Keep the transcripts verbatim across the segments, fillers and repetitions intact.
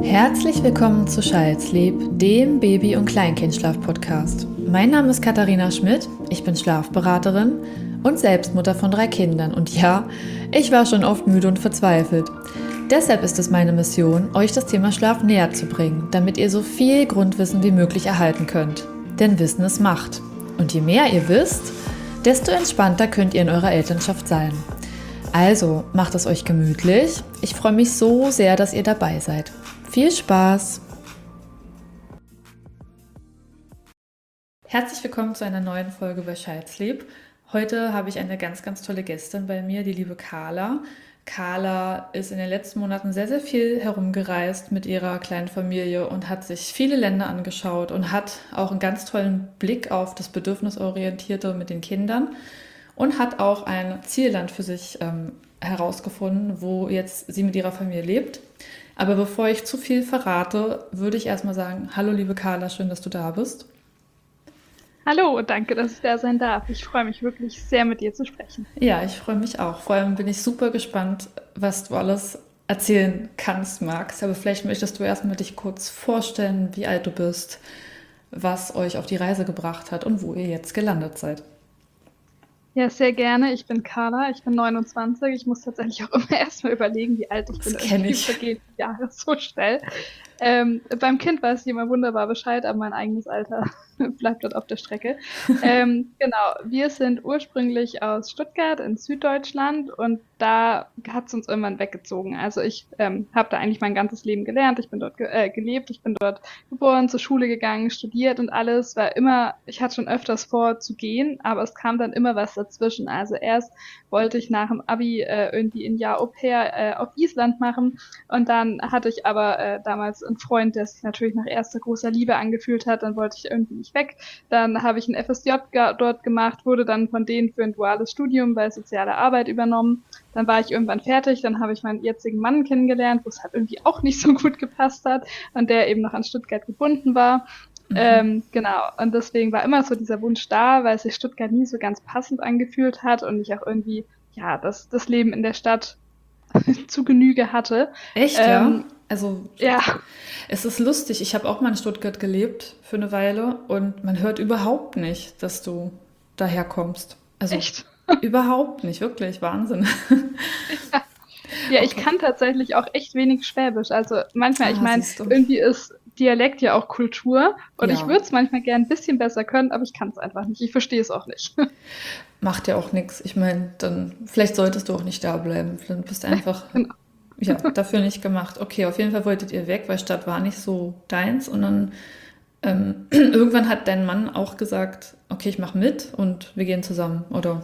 Herzlich willkommen zu Child's-Sleep, dem Baby- und Kleinkindschlaf-Podcast. Mein Name ist Katharina Schmidt, ich bin Schlafberaterin und Selbstmutter von drei Kindern. Und ja, ich war schon oft müde und verzweifelt. Deshalb ist es meine Mission, euch das Thema Schlaf näher zu bringen, damit ihr so viel Grundwissen wie möglich erhalten könnt. Denn Wissen ist Macht. Und je mehr ihr wisst, desto entspannter könnt ihr in eurer Elternschaft sein. Also, macht es euch gemütlich. Ich freue mich so sehr, dass ihr dabei seid. Viel Spaß! Herzlich willkommen zu einer neuen Folge bei Child's-Sleep. Heute habe ich eine ganz, ganz tolle Gästin bei mir, die liebe Carla. Carla ist in den letzten Monaten sehr, sehr viel herumgereist mit ihrer kleinen Familie und hat sich viele Länder angeschaut und hat auch einen ganz tollen Blick auf das Bedürfnisorientierte mit den Kindern und hat auch ein Zielland für sich ähm, herausgefunden, wo jetzt sie mit ihrer Familie lebt. Aber bevor ich zu viel verrate, würde ich erstmal sagen, hallo liebe Carla, schön, dass du da bist. Hallo, danke, dass ich da sein darf. Ich freue mich wirklich sehr, mit dir zu sprechen. Ja, ich freue mich auch. Vor allem bin ich super gespannt, was du alles erzählen kannst, magst. Aber vielleicht möchtest du erstmal dich kurz vorstellen, wie alt du bist, was euch auf die Reise gebracht hat und wo ihr jetzt gelandet seid. Ja, sehr gerne. Ich bin Carla, ich bin neunundzwanzig. Ich muss tatsächlich auch immer erstmal überlegen, wie alt ich Das bin. kenne Irgendwie ich. vergehen die Jahre so schnell. Ähm, beim Kind weiß ich immer wunderbar Bescheid, aber mein eigenes Alter bleibt dort auf der Strecke. Ähm, genau, wir sind ursprünglich aus Stuttgart in Süddeutschland und da hat es uns irgendwann weggezogen. Also ich ähm, habe da eigentlich mein ganzes Leben gelernt. Ich bin dort ge äh, gelebt, ich bin dort geboren, zur Schule gegangen, studiert und alles. War immer, ich hatte schon öfters vor zu gehen, aber es kam dann immer was dazwischen. Also erst wollte ich nach dem Abi äh, irgendwie ein Jahr Au-pair äh, auf Island machen und dann hatte ich aber äh, damals einen Freund, der sich natürlich nach erster großer Liebe angefühlt hat. Dann wollte ich irgendwie nicht weg. Dann habe ich ein F S J dort gemacht, wurde dann von denen für ein duales Studium bei sozialer Arbeit übernommen. Dann war ich irgendwann fertig, dann habe ich meinen jetzigen Mann kennengelernt, wo es halt irgendwie auch nicht so gut gepasst hat und der eben noch an Stuttgart gebunden war. Mhm. Ähm, genau, und deswegen war immer so dieser Wunsch da, weil sich Stuttgart nie so ganz passend angefühlt hat und ich auch irgendwie, ja, das, das Leben in der Stadt zu Genüge hatte. Echt, ja? Ähm, Also ja, es ist lustig. Ich habe auch mal in Stuttgart gelebt für eine Weile und man hört überhaupt nicht, dass du daherkommst. Also echt. überhaupt nicht, wirklich Wahnsinn. Ja, ich Okay. kann tatsächlich auch echt wenig Schwäbisch. Also manchmal, ich Ah, meine, siehst du. irgendwie ist Dialekt ja auch Kultur und ich Ja, würde es manchmal gern ein bisschen besser können, aber ich kann es einfach nicht. Ich verstehe es auch nicht. macht ja auch nichts. Ich meine, dann vielleicht solltest du auch nicht da bleiben. Dann bist du einfach Genau. ja dafür nicht gemacht. Okay, auf jeden Fall wolltet ihr weg, weil Stadt war nicht so deins. Und dann ähm, irgendwann hat dein Mann auch gesagt, okay, ich mache mit und wir gehen zusammen, oder?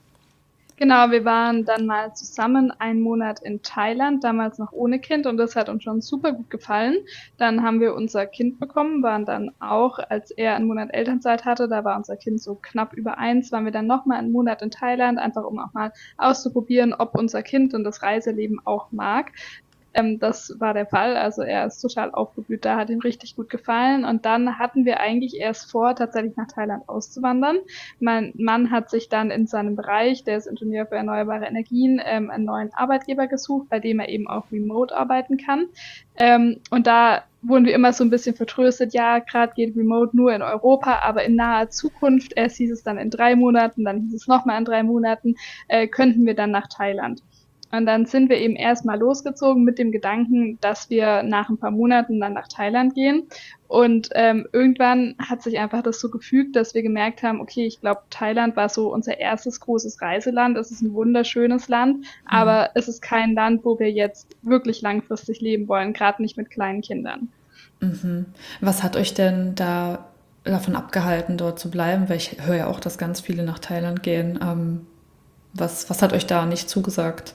Genau, wir waren dann mal zusammen einen Monat in Thailand, damals noch ohne Kind und das hat uns schon super gut gefallen. Dann haben wir unser Kind bekommen, waren dann auch, als er einen Monat Elternzeit hatte, da war unser Kind so knapp über eins, waren wir dann nochmal einen Monat in Thailand, einfach um auch mal auszuprobieren, ob unser Kind und das Reiseleben auch mag. Ähm, das war der Fall. Also er ist total aufgeblüht da, hat ihm richtig gut gefallen. Und dann hatten wir eigentlich erst vor, tatsächlich nach Thailand auszuwandern. Mein Mann hat sich dann in seinem Bereich, der ist Ingenieur für erneuerbare Energien, ähm, einen neuen Arbeitgeber gesucht, bei dem er eben auch remote arbeiten kann. Ähm, und da wurden wir immer so ein bisschen vertröstet, ja, gerade geht Remote nur in Europa, aber in naher Zukunft, erst hieß es dann in drei Monaten, dann hieß es nochmal in drei Monaten, äh, könnten wir dann nach Thailand. Und dann sind wir eben erstmal losgezogen mit dem Gedanken, dass wir nach ein paar Monaten dann nach Thailand gehen. Und ähm, irgendwann hat sich einfach das so gefügt, dass wir gemerkt haben, okay, ich glaube, Thailand war so unser erstes großes Reiseland. Es ist ein wunderschönes Land, Hm. aber es ist kein Land, wo wir jetzt wirklich langfristig leben wollen, gerade nicht mit kleinen Kindern. Mhm. Was hat euch denn da davon abgehalten, dort zu bleiben? Weil ich höre ja auch, dass ganz viele nach Thailand gehen. Ähm, was, was hat euch da nicht zugesagt?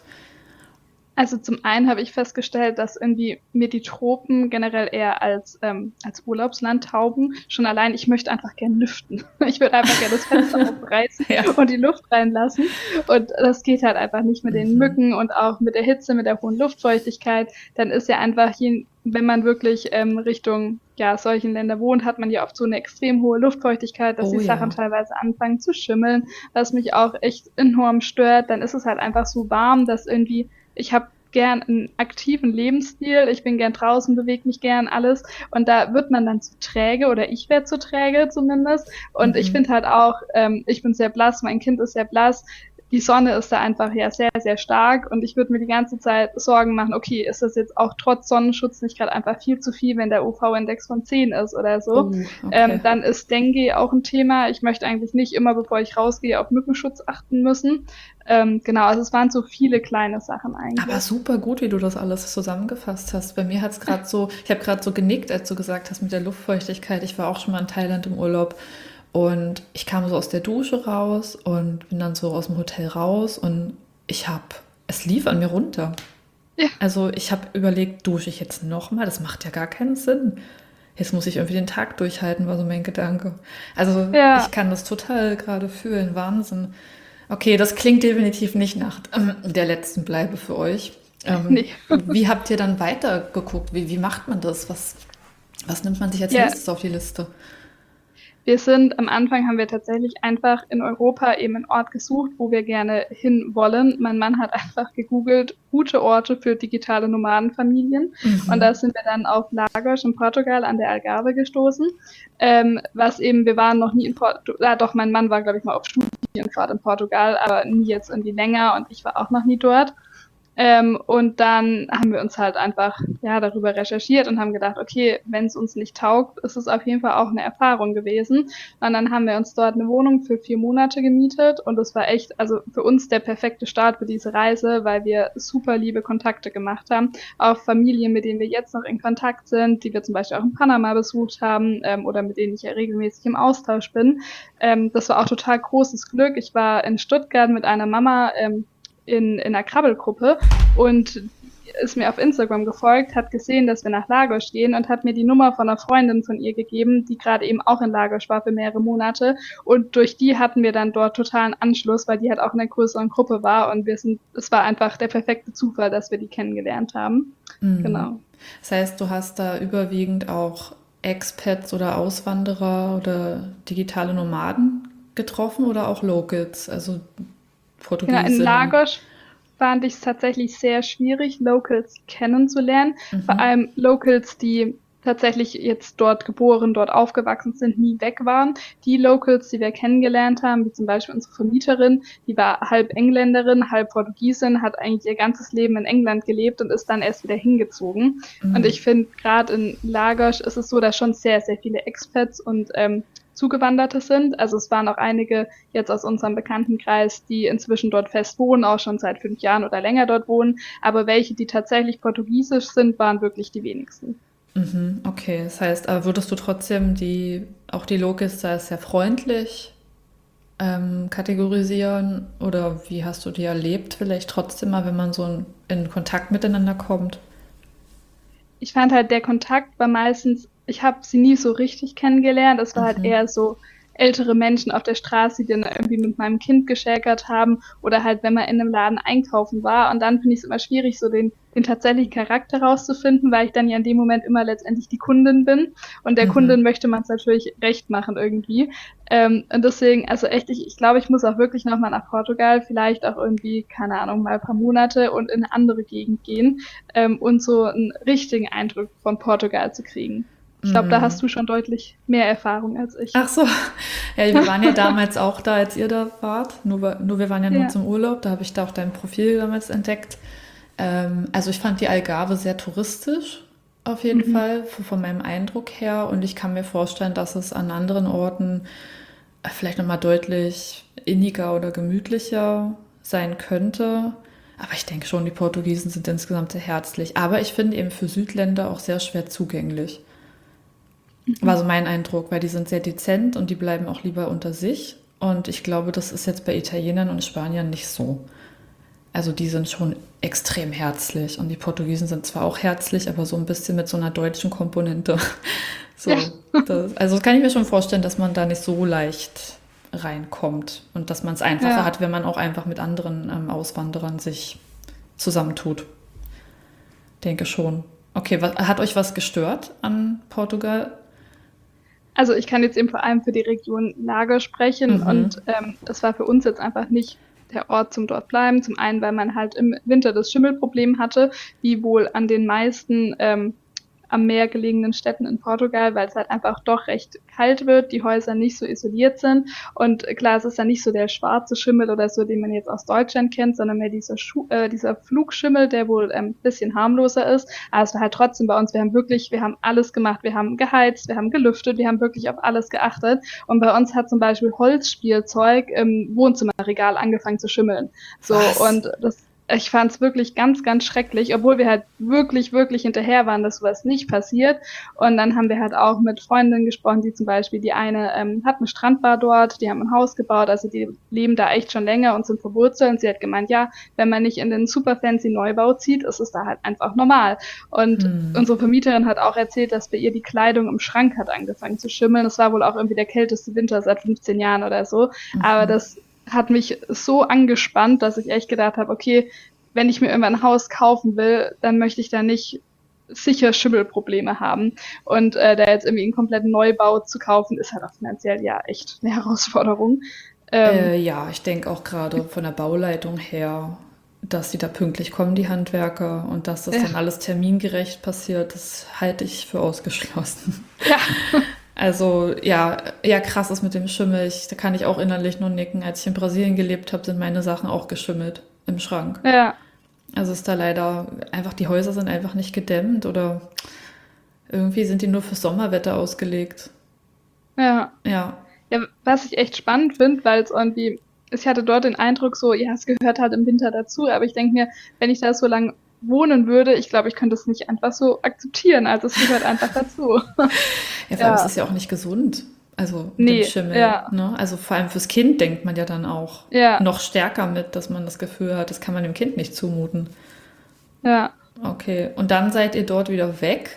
Also zum einen habe ich festgestellt, dass irgendwie mir die Tropen generell eher als, ähm, als Urlaubsland taugen. Schon allein, ich möchte einfach gern lüften. Ich würde einfach gerne das Fenster aufreißen Ja. und die Luft reinlassen. Und das geht halt einfach nicht mit den Mhm. Mücken und auch mit der Hitze, mit der hohen Luftfeuchtigkeit. Dann ist ja einfach, je, wenn man wirklich ähm, Richtung ja, solchen Länder wohnt, hat man ja oft so eine extrem hohe Luftfeuchtigkeit, dass Oh die Sachen ja. teilweise anfangen zu schimmeln, was mich auch echt enorm stört. Dann ist es halt einfach so warm, dass irgendwie ich habe gern einen aktiven Lebensstil. Ich bin gern draußen, bewege mich gern, alles. Und da wird man dann zu träge oder ich werde zu träge zumindest. Und ich Mhm. finde halt auch, ähm, ich bin sehr blass, mein Kind ist sehr blass. Die Sonne ist da einfach ja sehr, sehr stark und ich würde mir die ganze Zeit Sorgen machen, okay, ist das jetzt auch trotz Sonnenschutz nicht gerade einfach viel zu viel, wenn der U V-Index von zehn ist oder so. Oh, okay. Ähm, dann ist Dengue auch ein Thema. Ich möchte eigentlich nicht immer, bevor ich rausgehe, auf Mückenschutz achten müssen. Ähm, genau, also es waren so viele kleine Sachen Aber eigentlich. super gut, wie du das alles zusammengefasst hast. Bei mir hat es gerade so, ich habe gerade so genickt, als du gesagt hast mit der Luftfeuchtigkeit. Ich war auch schon mal in Thailand im Urlaub und ich kam so aus der Dusche raus und bin dann so aus dem Hotel raus und ich habe, es lief an mir runter. Ja, Also ich habe überlegt, dusche ich jetzt nochmal? Das macht ja gar keinen Sinn. Jetzt muss ich irgendwie den Tag durchhalten, war so mein Gedanke. Also ich ja, kann das total gerade fühlen, Wahnsinn. Okay, das klingt definitiv nicht nach ähm, der letzten Bleibe für euch. Ähm, nee. wie habt ihr dann weitergeguckt? Wie, wie macht man das? Was, was nimmt man sich als Ja, nächstes auf die Liste? wir sind, am Anfang haben wir tatsächlich einfach in Europa eben einen Ort gesucht, wo wir gerne hin wollen. Mein Mann hat einfach gegoogelt, gute Orte für digitale Nomadenfamilien. Und da Mhm. sind wir dann auf Lagos in Portugal an der Algarve gestoßen. Ähm, was eben, wir waren noch nie in Portugal, ah, doch, mein Mann war, glaube ich, mal auf Studienfahrt in Portugal, aber nie jetzt irgendwie länger und ich war auch noch nie dort. Ähm, und dann haben wir uns halt einfach ja darüber recherchiert und haben gedacht, okay, wenn es uns nicht taugt, ist es auf jeden Fall auch eine Erfahrung gewesen. Und dann haben wir uns dort eine Wohnung für vier Monate gemietet und das war echt, also für uns der perfekte Start für diese Reise, weil wir super liebe Kontakte gemacht haben, auch Familien, mit denen wir jetzt noch in Kontakt sind, die wir zum Beispiel auch in Panama besucht haben ähm, oder mit denen ich ja regelmäßig im Austausch bin. Ähm, das war auch total großes Glück. Ich war in Stuttgart mit einer Mama, ähm, in, in einer Krabbelgruppe und ist mir auf Instagram gefolgt, hat gesehen, dass wir nach Lagos gehen und hat mir die Nummer von einer Freundin von ihr gegeben, die gerade eben auch in Lagos war für mehrere Monate. Und durch die hatten wir dann dort totalen Anschluss, weil die halt auch in einer größeren Gruppe war und wir sind, es war einfach der perfekte Zufall, dass wir die kennengelernt haben. Mhm. Genau. Das heißt, du hast da überwiegend auch Expats oder Auswanderer oder digitale Nomaden getroffen oder auch Locals, also Genau, in Portugiesinnen. Lagos fand ich es tatsächlich sehr schwierig, Locals kennenzulernen. Vor Mhm. allem Locals, die tatsächlich jetzt dort geboren, dort aufgewachsen sind, nie weg waren. Die Locals, die wir kennengelernt haben, wie zum Beispiel unsere Vermieterin, die war halb Engländerin, halb Portugiesin, hat eigentlich ihr ganzes Leben in England gelebt und ist dann erst wieder hingezogen. Und Mhm. ich finde, gerade in Lagos ist es so, dass schon sehr, sehr viele Expats und ähm, Zugewanderte sind. Also es waren auch einige jetzt aus unserem Bekanntenkreis, die inzwischen dort fest wohnen, auch schon seit fünf Jahren oder länger dort wohnen. Aber welche, die tatsächlich portugiesisch sind, waren wirklich die wenigsten. Mhm. Okay, das heißt, aber würdest du trotzdem die, auch die Locals da sehr freundlich ähm, kategorisieren oder wie hast du die erlebt? Vielleicht trotzdem mal, wenn man so in, in Kontakt miteinander kommt. Ich fand halt, der Kontakt war meistens, ich habe sie nie so richtig kennengelernt. Es war halt Mhm. eher so ältere Menschen auf der Straße, die dann irgendwie mit meinem Kind geschäkert haben oder halt, wenn man in einem Laden einkaufen war. Und dann finde ich es immer schwierig, so den, den tatsächlichen Charakter rauszufinden, weil ich dann ja in dem Moment immer letztendlich die Kundin bin. Und der Mhm. Kundin möchte man es natürlich recht machen irgendwie. Ähm, und deswegen, also echt, ich, ich glaube, ich muss auch wirklich nochmal nach Portugal, vielleicht auch irgendwie, keine Ahnung, mal ein paar Monate und in eine andere Gegend gehen, ähm, und so einen richtigen Eindruck von Portugal zu kriegen. Ich glaube, da hast Mhm. du schon deutlich mehr Erfahrung als ich. Ach so, ja, wir waren ja damals auch da, als ihr da wart. Nur, wir- nur wir waren ja nur Ja. zum Urlaub. Da habe ich da auch dein Profil damals entdeckt. Ähm, also ich fand die Algarve sehr touristisch, auf jeden Mhm. Fall, v- von meinem Eindruck her. Und ich kann mir vorstellen, dass es an anderen Orten äh, vielleicht nochmal deutlich inniger oder gemütlicher sein könnte. Aber ich denke schon, die Portugiesen sind insgesamt sehr herzlich. Aber ich finde eben für Südländer auch sehr schwer zugänglich. War so Mhm. mein Eindruck, weil die sind sehr dezent und die bleiben auch lieber unter sich. Und ich glaube, das ist jetzt bei Italienern und Spaniern nicht so. Also die sind schon extrem herzlich und die Portugiesen sind zwar auch herzlich, aber so ein bisschen mit so einer deutschen Komponente. Ja. So, das, also das kann ich mir schon vorstellen, dass man da nicht so leicht reinkommt und dass man es einfacher Ja. hat, wenn man auch einfach mit anderen ähm, Auswanderern sich zusammentut. Denke schon. Okay, was, hat euch was gestört an Portugal? Also ich kann jetzt eben vor allem für die Region Lager sprechen Mhm. und ähm, das war für uns jetzt einfach nicht der Ort zum dort bleiben. Zum einen, weil man halt im Winter das Schimmelproblem hatte, wie wohl an den meisten ähm, am Meer gelegenen Städten in Portugal, weil es halt einfach doch recht kalt wird, die Häuser nicht so isoliert sind und klar, es ist dann nicht so der schwarze Schimmel oder so, den man jetzt aus Deutschland kennt, sondern mehr dieser, Schu äh, dieser Flugschimmel, der wohl ein ähm, bisschen harmloser ist. Also halt trotzdem bei uns, wir haben wirklich, wir haben alles gemacht, wir haben geheizt, wir haben gelüftet, wir haben wirklich auf alles geachtet und bei uns hat zum Beispiel Holzspielzeug im Wohnzimmerregal angefangen zu schimmeln. So Was? und das ich fand es wirklich ganz, ganz schrecklich, obwohl wir halt wirklich, wirklich hinterher waren, dass sowas nicht passiert. Und dann haben wir halt auch mit Freundinnen gesprochen, die zum Beispiel, die eine ähm, hat eine Strandbar dort, die haben ein Haus gebaut, also die leben da echt schon länger und sind verwurzelt. Und sie hat gemeint, ja, wenn man nicht in den super fancy Neubau zieht, ist es da halt einfach normal. Und Hm. unsere Vermieterin hat auch erzählt, dass bei ihr die Kleidung im Schrank hat angefangen zu schimmeln. Das war wohl auch irgendwie der kälteste Winter seit fünfzehn Jahren oder so. Mhm. Aber das hat mich so angespannt, dass ich echt gedacht habe, okay, wenn ich mir irgendwann ein Haus kaufen will, dann möchte ich da nicht sicher Schimmelprobleme haben. Und äh, da jetzt irgendwie einen kompletten Neubau zu kaufen, ist halt auch finanziell ja echt eine Herausforderung. Ähm, Äh, ja, ich denke auch gerade von der Bauleitung her, dass die da pünktlich kommen, die Handwerker, und dass das Ja. dann alles termingerecht passiert, das halte ich für ausgeschlossen. ja, Also ja, ja, krass ist mit dem Schimmel. Ich, da kann ich auch innerlich nur nicken. Als ich in Brasilien gelebt habe, sind meine Sachen auch geschimmelt im Schrank. ja, Also ist da leider einfach, die Häuser sind einfach nicht gedämmt oder irgendwie sind die nur für Sommerwetter ausgelegt. ja. Ja, Ja, was ich echt spannend finde, weil es irgendwie, ich hatte dort den Eindruck so, ja, es gehört halt im Winter dazu, aber ich denke mir, wenn ich da so lange wohnen würde, ich glaube, ich könnte es nicht einfach so akzeptieren. Also es gehört einfach dazu. ja, vor allem ist Ja, es ja auch nicht gesund. Also mit dem nee, Schimmel, ja, ne? Also vor allem fürs Kind denkt man ja dann auch ja, noch stärker mit, dass man das Gefühl hat, das kann man dem Kind nicht zumuten. ja. Okay, und dann seid ihr dort wieder weg.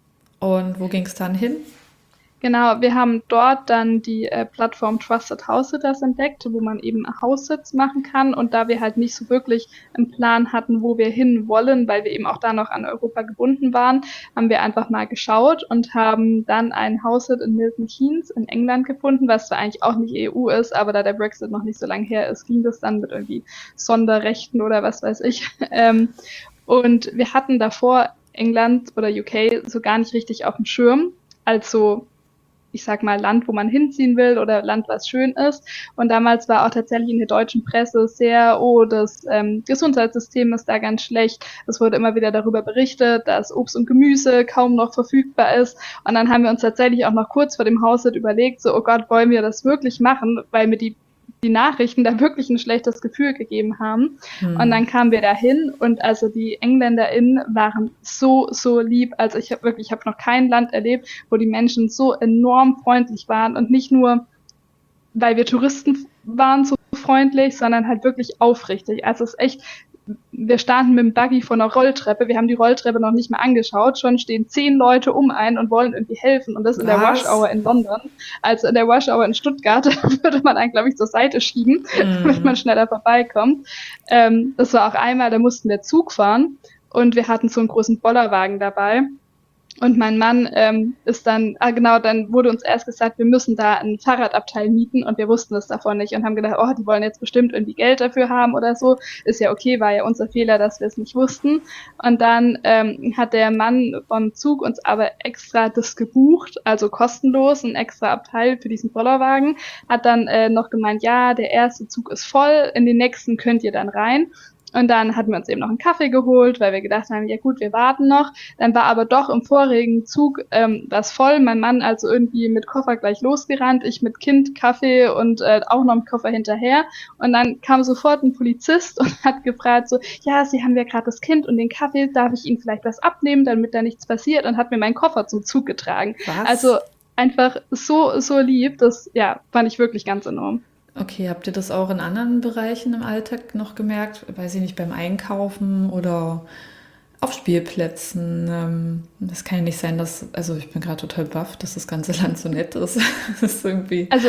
Und wo ging es dann hin? Genau, wir haben dort dann die äh, Plattform Trusted House Sitters entdeckt, wo man eben Haussitz machen kann. Und da wir halt nicht so wirklich einen Plan hatten, wo wir hin wollen, weil wir eben auch da noch an Europa gebunden waren, haben wir einfach mal geschaut und haben dann einen Haussitz in Milton Keynes in England gefunden, was zwar eigentlich auch nicht E U ist, aber da der Brexit noch nicht so lange her ist, ging das dann mit irgendwie Sonderrechten oder was weiß ich. Ähm, und wir hatten davor England oder U K so gar nicht richtig auf dem Schirm. Also ich sag mal, Land, wo man hinziehen will oder Land, was schön ist. Und damals war auch tatsächlich in der deutschen Presse sehr, oh, das ähm, Gesundheitssystem ist da ganz schlecht. Es wurde immer wieder darüber berichtet, dass Obst und Gemüse kaum noch verfügbar ist. Und dann haben wir uns tatsächlich auch noch kurz vor dem Haushalt überlegt, so, oh Gott, wollen wir das wirklich machen? Weil mir die die Nachrichten da wirklich ein schlechtes Gefühl gegeben haben. Und Hm. dann kamen wir dahin und also die EngländerInnen waren so, so lieb. Also ich habe wirklich, ich habe noch kein Land erlebt, wo die Menschen so enorm freundlich waren und nicht nur, weil wir Touristen waren, so freundlich, sondern halt wirklich aufrichtig. Also es ist echt, wir standen mit dem Buggy vor einer Rolltreppe, wir haben die Rolltreppe noch nicht mal angeschaut, schon stehen zehn Leute um einen und wollen irgendwie helfen und das in der Rush Was? Hour in London. Also in der Rush Hour in Stuttgart würde man einen, glaube ich, zur Seite schieben, damit man Hm. schneller vorbeikommt. Ähm, das war auch einmal, da mussten wir Zug fahren und wir hatten so einen großen Bollerwagen dabei. Und mein Mann ähm, ist dann, ah genau, dann wurde uns erst gesagt, wir müssen da ein Fahrradabteil mieten und wir wussten das davon nicht und haben gedacht, oh, die wollen jetzt bestimmt irgendwie Geld dafür haben oder so. Ist ja okay, war ja unser Fehler, dass wir es nicht wussten. Und dann ähm, hat der Mann vom Zug uns aber extra das gebucht, also kostenlos, ein extra Abteil für diesen Bollerwagen, hat dann äh, noch gemeint, ja, der erste Zug ist voll, in den nächsten könnt ihr dann rein. Und dann hatten wir uns eben noch einen Kaffee geholt, weil wir gedacht haben, ja gut, wir warten noch. Dann war aber doch im vorigen Zug ähm, das voll. Mein Mann also irgendwie mit Koffer gleich losgerannt, ich mit Kind, Kaffee und äh, auch noch mit Koffer hinterher. Und dann kam sofort ein Polizist und hat gefragt so, ja, Sie haben ja gerade das Kind und den Kaffee, darf ich Ihnen vielleicht was abnehmen, damit da nichts passiert? Und hat mir meinen Koffer zum Zug getragen. Was? Also einfach so, so lieb, das ja, fand ich wirklich ganz enorm. Okay, habt ihr das auch in anderen Bereichen im Alltag noch gemerkt? Weiß ich nicht, beim Einkaufen oder auf Spielplätzen? Ähm, das kann ja nicht sein, dass, also ich bin gerade total baff, dass das ganze Land so nett ist. Das ist irgendwie, Also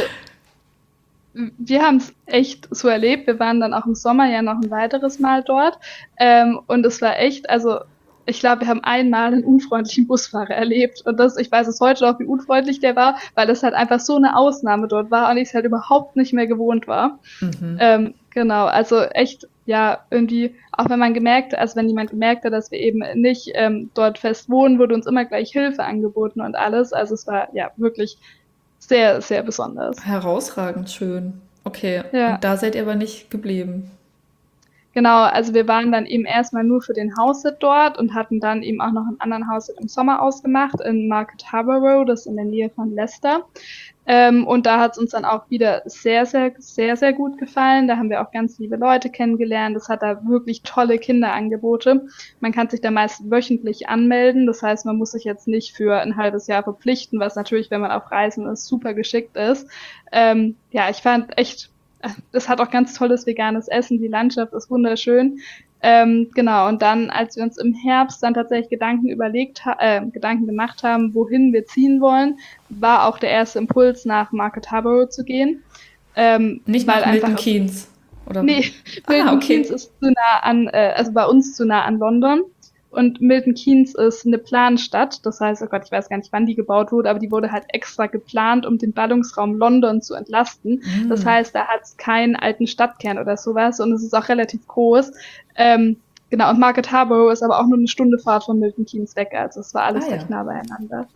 wir haben es echt so erlebt. Wir waren dann auch im Sommer ja noch ein weiteres Mal dort. Ähm, und es war echt, also ich glaube, wir haben einmal einen unfreundlichen Busfahrer erlebt. Und das, ich weiß es heute noch, wie unfreundlich der war, weil das halt einfach so eine Ausnahme dort war und ich es halt überhaupt nicht mehr gewohnt war. mhm. Ähm, Genau, also echt, ja, irgendwie, auch wenn man gemerkt, also wenn jemand gemerkt hat, dass wir eben nicht ähm, dort fest wohnen, wurde uns immer gleich Hilfe angeboten und alles. Also es war ja wirklich sehr, sehr besonders. Herausragend schön. Okay, Ja. und da seid ihr aber nicht geblieben. Genau, also wir waren dann eben erstmal nur für den House-Sit dort und hatten dann eben auch noch einen anderen House-Sit im Sommer ausgemacht in Market Harborough, Road, das ist in der Nähe von Leicester. Ähm, und da hat es uns dann auch wieder sehr, sehr, sehr, sehr gut gefallen. Da haben wir auch ganz liebe Leute kennengelernt. Es hat da wirklich tolle Kinderangebote. Man kann sich da meist wöchentlich anmelden. Das heißt, man muss sich jetzt nicht für ein halbes Jahr verpflichten, was natürlich, wenn man auf Reisen ist, super geschickt ist. Ähm, ja, ich fand echt, das hat auch ganz tolles veganes Essen. Die Landschaft ist wunderschön. Ähm, genau, und dann, als wir uns im Herbst dann tatsächlich Gedanken überlegt, ha äh, Gedanken gemacht haben, wohin wir ziehen wollen, war auch der erste Impuls, nach Market Harborough zu gehen. Ähm, Nicht weil nach einfach Milton es, Keynes, oder? nee, Ah, Milton Keynes okay. ist zu nah an, äh, also bei uns zu nah an London. Und Milton Keynes ist eine Planstadt. Das heißt, oh Gott, ich weiß gar nicht, wann die gebaut wurde, aber die wurde halt extra geplant, um den Ballungsraum London zu entlasten. Das Mm. heißt, da hat es keinen alten Stadtkern oder sowas und es ist auch relativ groß. Ähm, genau, und Market Harborough ist aber auch nur eine Stunde Fahrt von Milton Keynes weg. Also es war Ah alles ja. recht nah beieinander.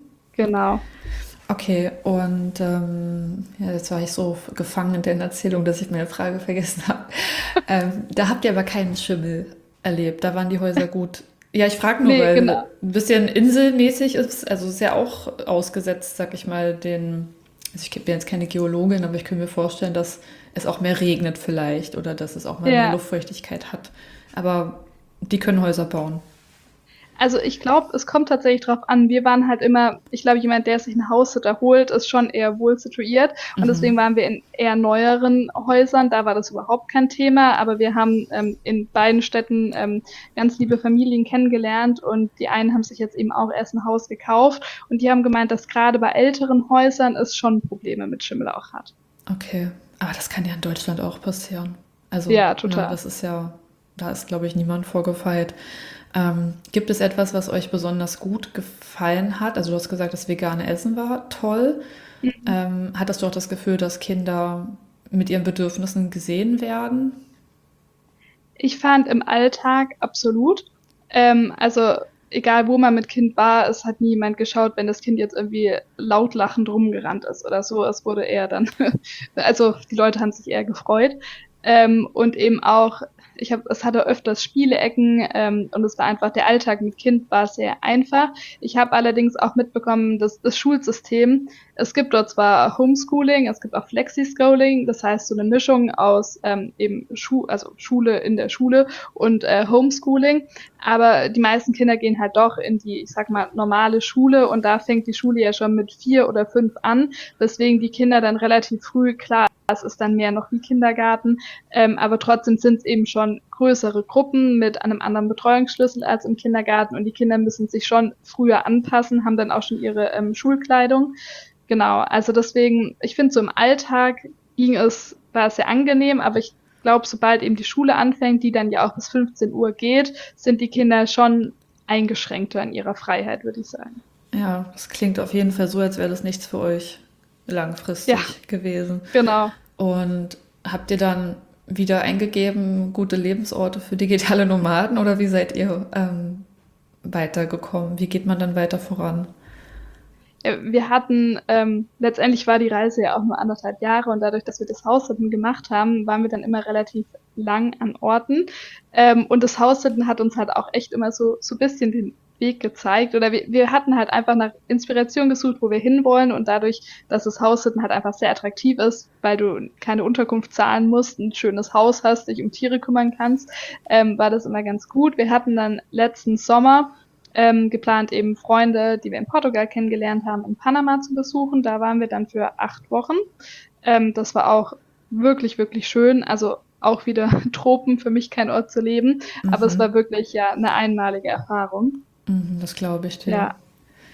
Genau. Okay, und ähm, ja, jetzt war ich so gefangen in der Erzählung, dass ich meine Frage vergessen habe. Ähm, da habt ihr aber keinen Schimmel erlebt. Da waren die Häuser gut. Ja, ich frage nur, Nee, weil genau. ein bisschen inselmäßig ist, also ist ja auch ausgesetzt, sag ich mal, den. Also ich bin jetzt keine Geologin, aber ich könnte mir vorstellen, dass es auch mehr regnet vielleicht oder dass es auch mal mehr Ja, Luftfeuchtigkeit hat. Aber die können Häuser bauen. also ich glaube, es kommt tatsächlich drauf an. Wir waren halt immer, ich glaube, jemand, der sich ein Haus-Sitter holt, ist schon eher wohl situiert. Und deswegen waren wir in eher neueren Häusern. Da war das überhaupt kein Thema. Aber wir haben ähm, in beiden Städten ähm, ganz liebe Familien kennengelernt. Und die einen haben sich jetzt eben auch erst ein Haus gekauft. Und die haben gemeint, dass gerade bei älteren Häusern es schon Probleme mit Schimmel auch hat. Okay, aber das kann ja in Deutschland auch passieren. Also, Ja, ne, total. das ist ja, da ist, glaube ich, niemand vorgefeilt. Ähm, gibt es etwas, was euch besonders gut gefallen hat? Also, du hast gesagt, das vegane Essen war toll. Ähm, hattest du auch das Gefühl, dass Kinder mit ihren Bedürfnissen gesehen werden? Ich fand im Alltag absolut. Ähm, also egal wo man mit Kind war, es hat nie jemand geschaut, wenn das Kind jetzt irgendwie laut lachend rumgerannt ist oder so. Es wurde eher dann, also die Leute haben sich eher gefreut. Ähm, und eben auch, ich habe, es hatte öfters Spieleecken ähm, und es war einfach, der Alltag mit Kind war sehr einfach. Ich habe allerdings auch mitbekommen, dass das Schulsystem, es gibt dort zwar Homeschooling, es gibt auch Flexi-Schooling, das heißt so eine Mischung aus ähm, eben Schu also Schule in der Schule und äh, Homeschooling, aber die meisten Kinder gehen halt doch in die, ich sag mal, normale Schule und da fängt die Schule ja schon mit vier oder fünf an, weswegen die Kinder dann relativ früh, klar, es ist dann mehr noch wie Kindergarten, ähm, aber trotzdem sind es eben schon größere Gruppen mit einem anderen Betreuungsschlüssel als im Kindergarten und die Kinder müssen sich schon früher anpassen, haben dann auch schon ihre ähm, Schulkleidung. Genau, also deswegen, ich finde so im Alltag ging es, war es sehr angenehm, aber ich glaube, sobald eben die Schule anfängt, die dann ja auch bis fünfzehn Uhr geht, sind die Kinder schon eingeschränkter in ihrer Freiheit, würde ich sagen. Ja, das klingt auf jeden Fall so, als wäre das nichts für euch Ja, langfristig gewesen. genau. Und habt ihr dann wieder eingegeben, gute Lebensorte für digitale Nomaden oder wie seid ihr ähm, weitergekommen? Wie geht man dann weiter voran? Ja, wir hatten, ähm, letztendlich war die Reise ja auch nur anderthalb Jahre und dadurch, dass wir das Haussitten gemacht haben, waren wir dann immer relativ lang an Orten. Ähm, und das Haussitten hat uns halt auch echt immer so, so ein bisschen den Weg gezeigt. Oder wir, wir hatten halt einfach nach Inspiration gesucht, wo wir hinwollen. Und dadurch, dass das Haussitten halt einfach sehr attraktiv ist, weil du keine Unterkunft zahlen musst, ein schönes Haus hast, dich um Tiere kümmern kannst, ähm, war das immer ganz gut. Wir hatten dann letzten Sommer ähm, geplant, eben Freunde, die wir in Portugal kennengelernt haben, in Panama zu besuchen. Da waren wir dann für acht Wochen. Ähm, das war auch wirklich, wirklich schön. Also auch wieder Tropen, für mich kein Ort zu leben. Aber es war wirklich ja eine einmalige Erfahrung. Mhm, das glaube ich dir. Ja,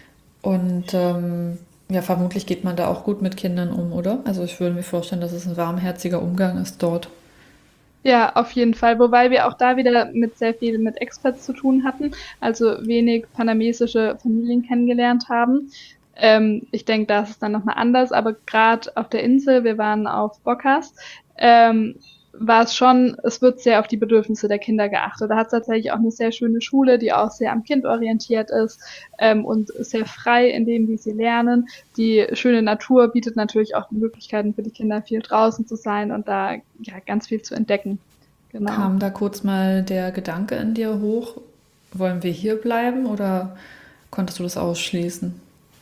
Und ähm, ja, vermutlich geht man da auch gut mit Kindern um, oder? Also ich würde mir vorstellen, dass es ein warmherziger Umgang ist dort. ja, auf jeden Fall. Wobei wir auch da wieder mit sehr viel mit Expats zu tun hatten, also wenig panamesische Familien kennengelernt haben. Ähm, ich denke, da ist es dann nochmal anders, aber gerade auf der Insel, wir waren auf Bocas, ähm, war es schon, es wird sehr auf die Bedürfnisse der Kinder geachtet. Da hat es tatsächlich auch eine sehr schöne Schule, die auch sehr am Kind orientiert ist ähm, und sehr frei in dem, wie sie lernen. Die schöne Natur bietet natürlich auch die Möglichkeiten für die Kinder, viel draußen zu sein und da ja ganz viel zu entdecken. Genau. Kam da kurz mal der Gedanke in dir hoch, wollen wir hier bleiben oder konntest du das ausschließen?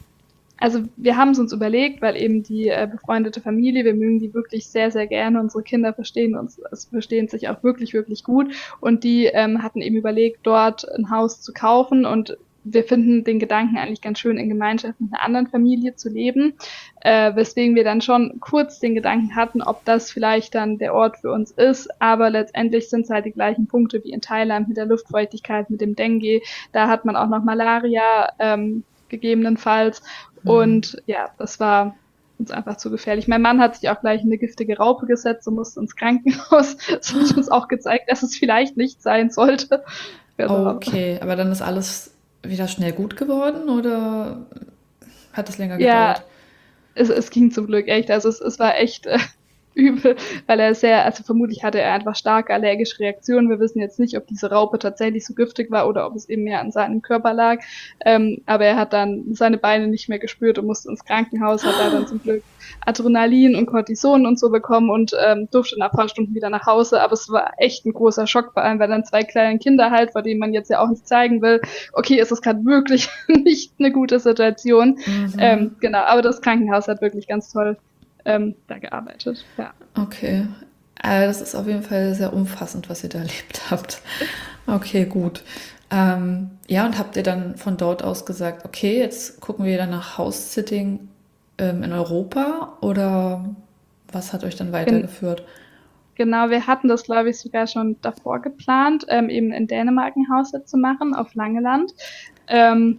Also wir haben es uns überlegt, weil eben die äh, befreundete Familie, wir mögen die wirklich sehr, sehr gerne. Unsere Kinder verstehen uns, es verstehen sich auch wirklich, wirklich gut. Und die ähm, hatten eben überlegt, dort ein Haus zu kaufen. Und wir finden den Gedanken eigentlich ganz schön, in Gemeinschaft mit einer anderen Familie zu leben. Äh, weswegen wir dann schon kurz den Gedanken hatten, ob das vielleicht dann der Ort für uns ist. Aber letztendlich sind es halt die gleichen Punkte wie in Thailand mit der Luftfeuchtigkeit, mit dem Dengue. Da hat man auch noch Malaria ähm, gegebenenfalls. Und ja, das war uns einfach zu gefährlich. Mein Mann hat sich auch gleich in eine giftige Raupe gesetzt und musste ins Krankenhaus. Das hat uns auch gezeigt, dass es vielleicht nicht sein sollte. Genau. Okay, aber dann ist alles wieder schnell gut geworden oder hat es länger Ja, gedauert? es, es ging zum Glück echt. Also es, es war echt äh, übel, weil er sehr, also vermutlich hatte er einfach starke allergische Reaktionen. Wir wissen jetzt nicht, ob diese Raupe tatsächlich so giftig war oder ob es eben mehr an seinem Körper lag. Ähm, aber er hat dann seine Beine nicht mehr gespürt und musste ins Krankenhaus, hat da dann zum Glück Adrenalin und Cortison und so bekommen und ähm, durfte nach ein paar Stunden wieder nach Hause. Aber es war echt ein großer Schock, vor allem weil dann zwei kleine Kinder halt, vor denen man jetzt ja auch nicht zeigen will, okay, ist es gerade wirklich nicht eine gute Situation. Mhm. Ähm, genau, aber das Krankenhaus hat wirklich ganz toll ähm, da gearbeitet. Ja. Okay. Äh, das ist auf jeden Fall sehr umfassend, was ihr da erlebt habt. Okay, gut. Ähm, ja, und habt ihr dann von dort aus gesagt, okay, jetzt gucken wir dann nach House-Sitting ähm, in Europa oder was hat euch dann Gen weitergeführt? genau, wir hatten das, glaube ich, sogar schon davor geplant, ähm, eben in Dänemark ein Haushalt zu machen, auf Langeland. Ähm,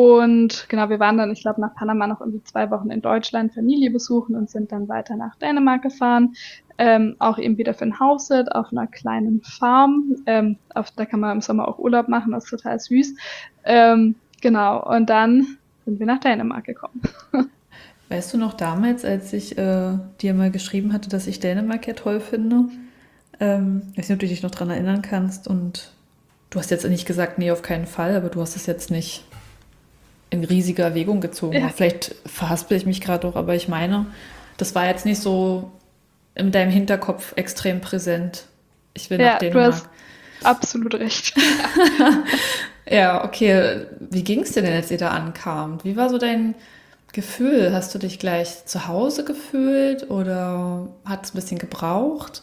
und genau, wir waren dann, ich glaube, nach Panama noch irgendwie zwei Wochen in Deutschland Familie besuchen und sind dann weiter nach Dänemark gefahren. Ähm, auch eben wieder für ein Haushalt auf einer kleinen Farm. Ähm, auf, da kann man im Sommer auch Urlaub machen, das ist total süß. Ähm, genau, und dann sind wir nach Dänemark gekommen. Weißt du noch damals, als ich äh, dir mal geschrieben hatte, dass ich Dänemark ja toll finde? Ähm, ich weiß nicht, ob du dich noch dran erinnern kannst und du hast jetzt nicht gesagt, nee, auf keinen Fall, aber du hast es jetzt nicht in riesiger Erwägung gezogen. Ja, Vielleicht verhaspel ich mich gerade doch, aber ich meine, das war jetzt nicht so in deinem Hinterkopf extrem präsent. Ich will nach ja, du Dänemark. hast absolut recht. Ja, okay. Wie ging es dir denn, als ihr da ankamt? Wie war so dein Gefühl? Hast du dich gleich zu Hause gefühlt oder hat es ein bisschen gebraucht?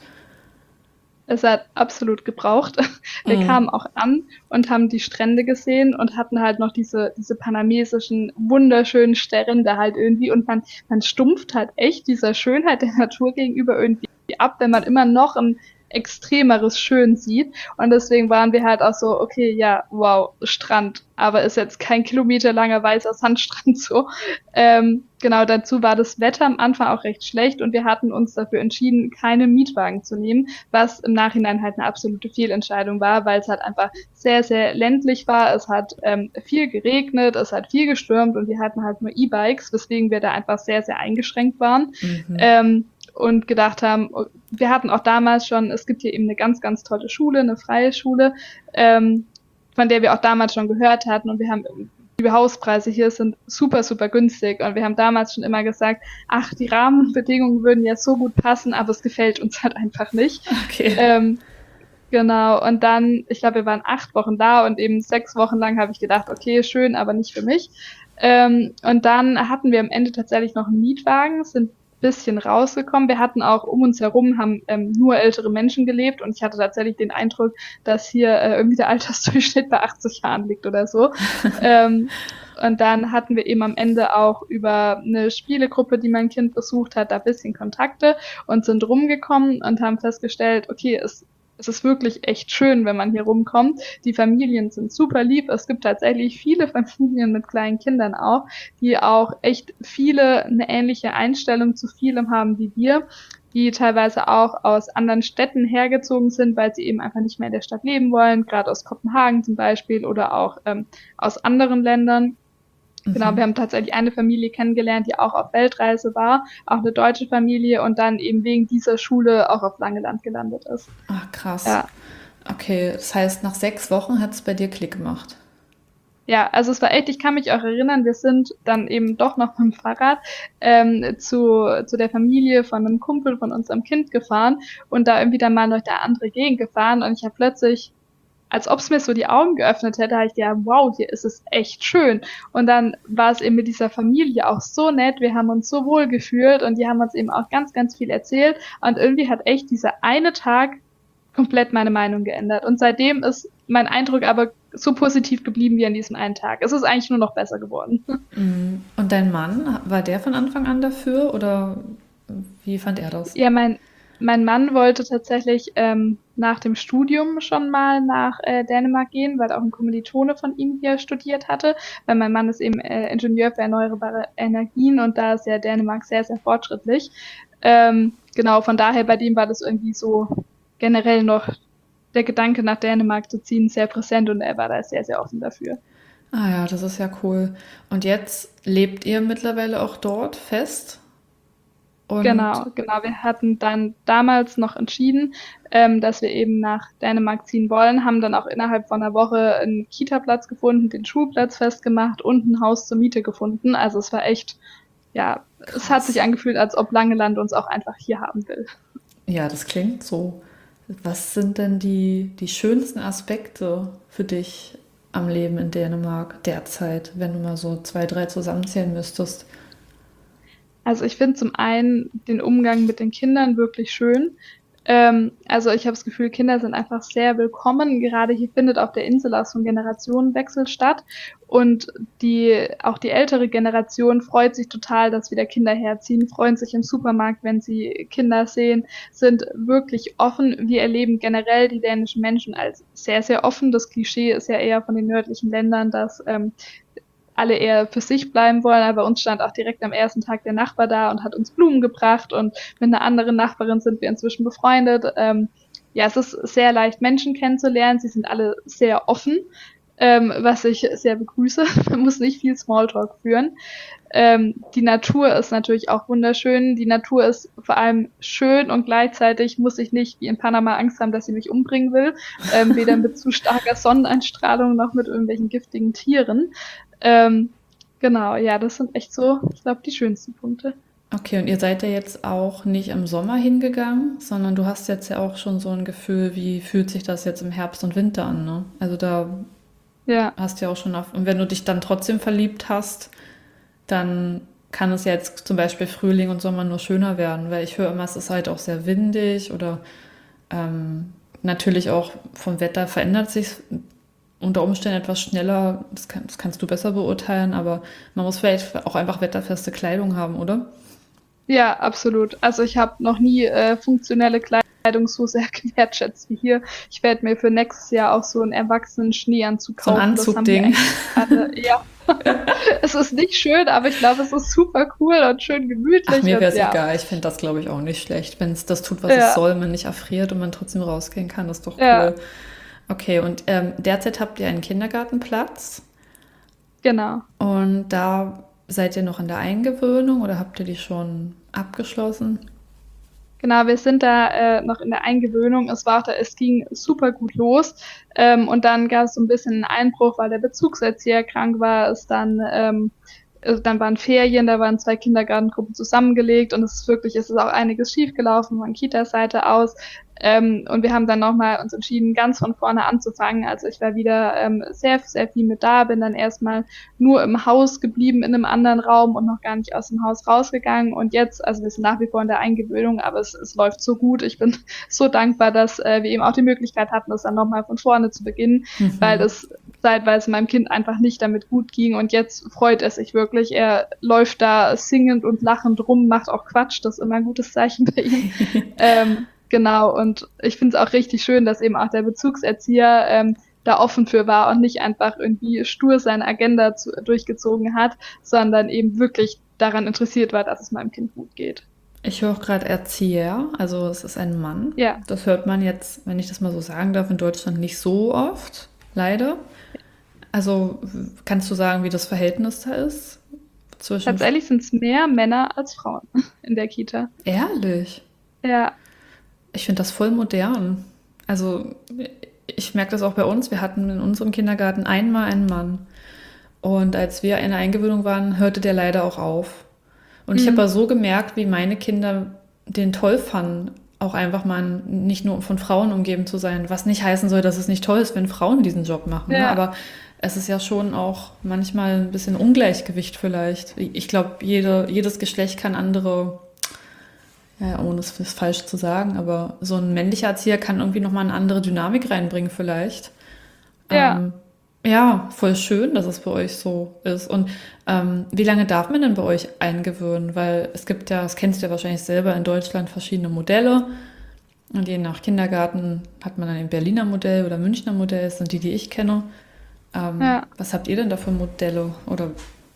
Es hat absolut gebraucht. Wir kamen Mhm. auch an und haben die Strände gesehen und hatten halt noch diese, diese panamesischen, wunderschönen Strände halt irgendwie. Und man, man stumpft halt echt dieser Schönheit der Natur gegenüber irgendwie ab, wenn man immer noch ein extremeres Schön sieht. Und deswegen waren wir halt auch so, okay, ja, wow, Strand. Aber ist jetzt kein kilometerlanger weißer Sandstrand so. Ähm, genau, dazu war das Wetter am Anfang auch recht schlecht und wir hatten uns dafür entschieden, keine Mietwagen zu nehmen, was im Nachhinein halt eine absolute Fehlentscheidung war, weil es halt einfach sehr, sehr ländlich war. Es hat ähm, viel geregnet, es hat viel gestürmt und wir hatten halt nur E-Bikes, weswegen wir da einfach sehr, sehr eingeschränkt waren. Mhm. Ähm, und gedacht haben, wir hatten auch damals schon, es gibt hier eben eine ganz, ganz tolle Schule, eine freie Schule, ähm, von der wir auch damals schon gehört hatten und wir haben die Hauspreise hier sind super, super günstig. Und wir haben damals schon immer gesagt, ach, die Rahmenbedingungen würden ja so gut passen, aber es gefällt uns halt einfach nicht. Okay. Ähm, genau. Und dann, ich glaube, wir waren acht Wochen da und eben sechs Wochen lang habe ich gedacht, okay, schön, aber nicht für mich. Ähm, und dann hatten wir am Ende tatsächlich noch einen Mietwagen, sind ein bisschen rausgekommen. Wir hatten auch um uns herum haben ähm, nur ältere Menschen gelebt und ich hatte tatsächlich den Eindruck, dass hier äh, irgendwie der Altersdurchschnitt bei achtzig Jahren liegt oder so. Ähm, und dann hatten wir eben am Ende auch über eine Spielegruppe, die mein Kind besucht hat, da ein bisschen Kontakte und sind rumgekommen und haben festgestellt, okay, es es ist wirklich echt schön, wenn man hier rumkommt. Die Familien sind super lieb. Es gibt tatsächlich viele Familien mit kleinen Kindern auch, die auch echt viele eine ähnliche Einstellung zu vielem haben wie wir, die teilweise auch aus anderen Städten hergezogen sind, weil sie eben einfach nicht mehr in der Stadt leben wollen, gerade aus Kopenhagen zum Beispiel oder auch ähm, aus anderen Ländern. Genau, wir Mhm. haben tatsächlich eine Familie kennengelernt, die auch auf Weltreise war, auch eine deutsche Familie und dann eben wegen dieser Schule auch auf Langeland gelandet ist. Ach, krass. Ja, Okay, das heißt, nach sechs Wochen hat es bei dir Klick gemacht. ja, also es war echt, ich kann mich auch erinnern, wir sind dann eben doch noch mit dem Fahrrad ähm, zu, zu der Familie von einem Kumpel von unserem Kind gefahren und da irgendwie dann mal durch eine andere Gegend gefahren und ich habe plötzlich, als ob es mir so die Augen geöffnet hätte, habe ich gedacht, wow, hier ist es echt schön. Und dann war es eben mit dieser Familie auch so nett, wir haben uns so wohl gefühlt und die haben uns eben auch ganz, ganz viel erzählt und irgendwie hat echt dieser eine Tag komplett meine Meinung geändert. Und seitdem ist mein Eindruck aber so positiv geblieben wie an diesem einen Tag. Es ist eigentlich nur noch besser geworden. Mhm. Und dein Mann, war der von Anfang an dafür oder wie fand er das? Ja, mein, mein Mann wollte tatsächlich ähm, nach dem Studium schon mal nach äh, Dänemark gehen, weil auch ein Kommilitone von ihm hier studiert hatte, weil mein Mann ist eben äh, Ingenieur für erneuerbare Energien und da ist ja Dänemark sehr, sehr fortschrittlich. Ähm, genau, von daher bei dem war das irgendwie so generell noch der Gedanke nach Dänemark zu ziehen sehr präsent und er war da sehr, sehr offen dafür. Ah ja, das ist ja cool. Und jetzt lebt ihr mittlerweile auch dort fest? Und Genau, genau. Wir hatten dann damals noch entschieden, ähm, dass wir eben nach Dänemark ziehen wollen, haben dann auch innerhalb von einer Woche einen Kita-Platz gefunden, den Schulplatz festgemacht und ein Haus zur Miete gefunden. Also es war echt, ja, es hat sich krass. angefühlt, als ob Langeland uns auch einfach hier haben will. Ja, das klingt so. Was sind denn die, die schönsten Aspekte für dich am Leben in Dänemark derzeit, wenn du mal so zwei, drei zusammenzählen müsstest? Also ich finde zum einen den Umgang mit den Kindern wirklich schön. Ähm, also ich habe das Gefühl, Kinder sind einfach sehr willkommen. Gerade hier findet auf der Insel auch so ein Generationenwechsel statt. Und die, auch die ältere Generation freut sich total, dass wieder Kinder herziehen, freuen sich im Supermarkt, wenn sie Kinder sehen, sind wirklich offen. Wir erleben generell die dänischen Menschen als sehr, sehr offen. Das Klischee ist ja eher von den nördlichen Ländern, dass ähm, alle eher für sich bleiben wollen, aber bei uns stand auch direkt am ersten Tag der Nachbar da und hat uns Blumen gebracht und mit einer anderen Nachbarin sind wir inzwischen befreundet. Ähm, ja, es ist sehr leicht, Menschen kennenzulernen. Sie sind alle sehr offen, ähm, was ich sehr begrüße. Man muss nicht viel Smalltalk führen. Ähm, die Natur ist natürlich auch wunderschön. Die Natur ist vor allem schön und gleichzeitig muss ich nicht wie in Panama Angst haben, dass sie mich umbringen will. Ähm, weder mit zu starker Sonneneinstrahlung noch mit irgendwelchen giftigen Tieren. Ähm, genau, ja, das sind echt so, ich glaube, die schönsten Punkte. Okay, und ihr seid ja jetzt auch nicht im Sommer hingegangen, sondern du hast jetzt ja auch schon so ein Gefühl, wie fühlt sich das jetzt im Herbst und Winter an, ne? Also da Ja, hast du ja auch schon auf, und wenn du dich dann trotzdem verliebt hast, dann kann es ja jetzt zum Beispiel Frühling und Sommer nur schöner werden, weil ich höre immer, es ist halt auch sehr windig oder ähm, natürlich auch vom Wetter verändert sich unter Umständen etwas schneller. Das, kann, das kannst du besser beurteilen, aber man muss vielleicht auch einfach wetterfeste Kleidung haben, oder? ja, absolut. Also ich habe noch nie äh, funktionelle Kleidung so sehr gewertschätzt wie hier. Ich werde mir für nächstes Jahr auch so einen erwachsenen Schneeanzug So ein kaufen. Das haben hier Anzugding. eigentlich alle. Ja, es ist nicht schön, aber ich glaube, es ist super cool und schön Ach, gemütlich mir wäre und es ja, egal. Ich finde das, glaube ich, auch nicht schlecht. Wenn es das tut, was es ja, soll, man nicht erfriert und man trotzdem rausgehen kann, ist doch ja, cool. Okay, und ähm, derzeit habt ihr einen Kindergartenplatz genau. und da seid ihr noch in der Eingewöhnung oder habt ihr die schon abgeschlossen? Genau, wir sind da äh, noch in der Eingewöhnung. Es war auch da, es ging super gut los. Ähm, und dann gab es so ein bisschen einen Einbruch, weil der Bezugserzieher krank war. Es dann, ähm, äh, dann waren Ferien, da waren zwei Kindergartengruppen zusammengelegt und es ist wirklich, es ist auch einiges schiefgelaufen von Kita-Seite aus. Ähm, und wir haben dann nochmal uns entschieden, ganz von vorne anzufangen. Also ich war wieder ähm, sehr, sehr viel mit da, bin dann erstmal nur im Haus geblieben in einem anderen Raum und noch gar nicht aus dem Haus rausgegangen. Und jetzt, also wir sind nach wie vor in der Eingewöhnung, aber es, es läuft so gut. Ich bin so dankbar, dass äh, wir eben auch die Möglichkeit hatten, das dann nochmal von vorne zu beginnen, weil Mhm. es zeitweise meinem Kind einfach nicht damit gut ging. Und jetzt freut es sich wirklich. Er läuft da singend und lachend rum, macht auch Quatsch. Das ist immer ein gutes Zeichen bei ihm. Ähm, Genau, und ich finde es auch richtig schön, dass eben auch der Bezugserzieher ähm, da offen für war und nicht einfach irgendwie stur seine Agenda zu, durchgezogen hat, sondern eben wirklich daran interessiert war, dass es meinem Kind gut geht. Ich höre auch gerade Erzieher, also es ist ein Mann. Ja, Das hört man jetzt, wenn ich das mal so sagen darf, in Deutschland nicht so oft, leider. Also kannst du sagen, wie das Verhältnis da ist zwischen... Tatsächlich sind es mehr Männer als Frauen in der Kita. Ehrlich? Ja, Ich finde das voll modern. Also ich merke das auch bei uns. Wir hatten in unserem Kindergarten einmal einen Mann. Und als wir in der Eingewöhnung waren, hörte der leider auch auf. Und ich habe aber mhm. so gemerkt, wie meine Kinder den toll fanden, auch einfach mal nicht nur von Frauen umgeben zu sein. Was nicht heißen soll, dass es nicht toll ist, wenn Frauen diesen Job machen. Ne? Ja, Aber es ist ja schon auch manchmal ein bisschen Ungleichgewicht vielleicht. Ich glaube, jede, jedes Geschlecht kann andere, ja, ohne es ist falsch zu sagen, aber so ein männlicher Erzieher kann irgendwie nochmal eine andere Dynamik reinbringen vielleicht. ja. Ähm, ja, voll schön, dass es bei euch so ist. Und ähm, wie lange darf man denn bei euch eingewöhnen? Weil es gibt ja, das kennst du ja wahrscheinlich selber in Deutschland, verschiedene Modelle. Und je nach Kindergarten hat man dann ein Berliner Modell oder Münchner Modell, das sind die, die ich kenne. Ähm, Ja. was habt ihr denn da für Modelle? Oder,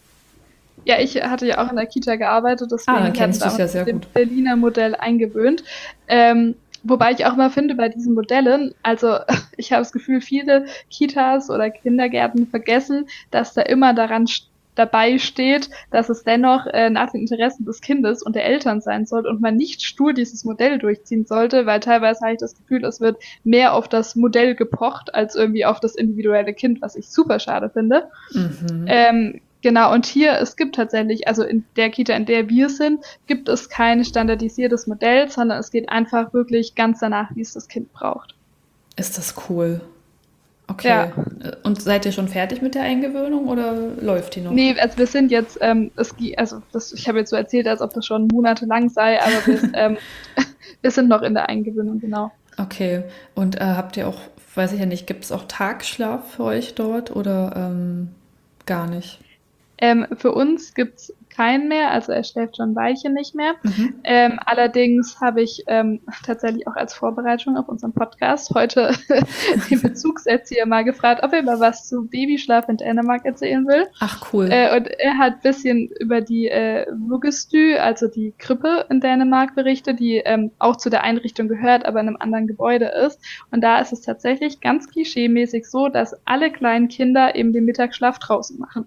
Ja, ich hatte ja auch in der Kita gearbeitet, ah, deswegen dann ich hatte kennst du es ja damals sehr mit dem gut. Berliner Modell eingewöhnt. Ähm, wobei ich auch immer finde, bei diesen Modellen, also ich habe das Gefühl, viele Kitas oder Kindergärten vergessen, dass da immer daran st- dabei steht, dass es dennoch äh, nach den Interessen des Kindes und der Eltern sein soll und man nicht stur dieses Modell durchziehen sollte, weil teilweise habe ich das Gefühl, es wird mehr auf das Modell gepocht als irgendwie auf das individuelle Kind, was ich super schade finde. Mhm. Ähm, genau, und hier, es gibt tatsächlich, also in der Kita, in der wir sind, gibt es kein standardisiertes Modell, sondern es geht einfach wirklich ganz danach, wie es das Kind braucht. Ist das cool? Ja, Okay. Und seid ihr schon fertig mit der Eingewöhnung oder läuft die noch? nee, also wir sind jetzt, ähm, es, gi- also das, ich habe jetzt so erzählt, als ob das schon monatelang sei, aber wir, ähm, wir sind noch in der Eingewöhnung, genau. Okay. Und äh, habt ihr auch, weiß ich ja nicht, gibt es auch Tagschlaf für euch dort oder ähm, gar nicht? Ähm, für uns gibt's keinen mehr, also er schläft schon ein Weilchen nicht mehr. Mhm. Ähm, allerdings habe ich ähm, tatsächlich auch als Vorbereitung auf unseren Podcast heute den Bezugserzieher mal gefragt, ob er mal was zu Babyschlaf in Dänemark erzählen will. Ach, cool. Äh, und er hat ein bisschen über die äh, Vuggestue, also die Krippe in Dänemark berichtet, die ähm, auch zu der Einrichtung gehört, aber in einem anderen Gebäude ist. Und da ist es tatsächlich ganz klischeemäßig so, dass alle kleinen Kinder eben den Mittagsschlaf draußen machen.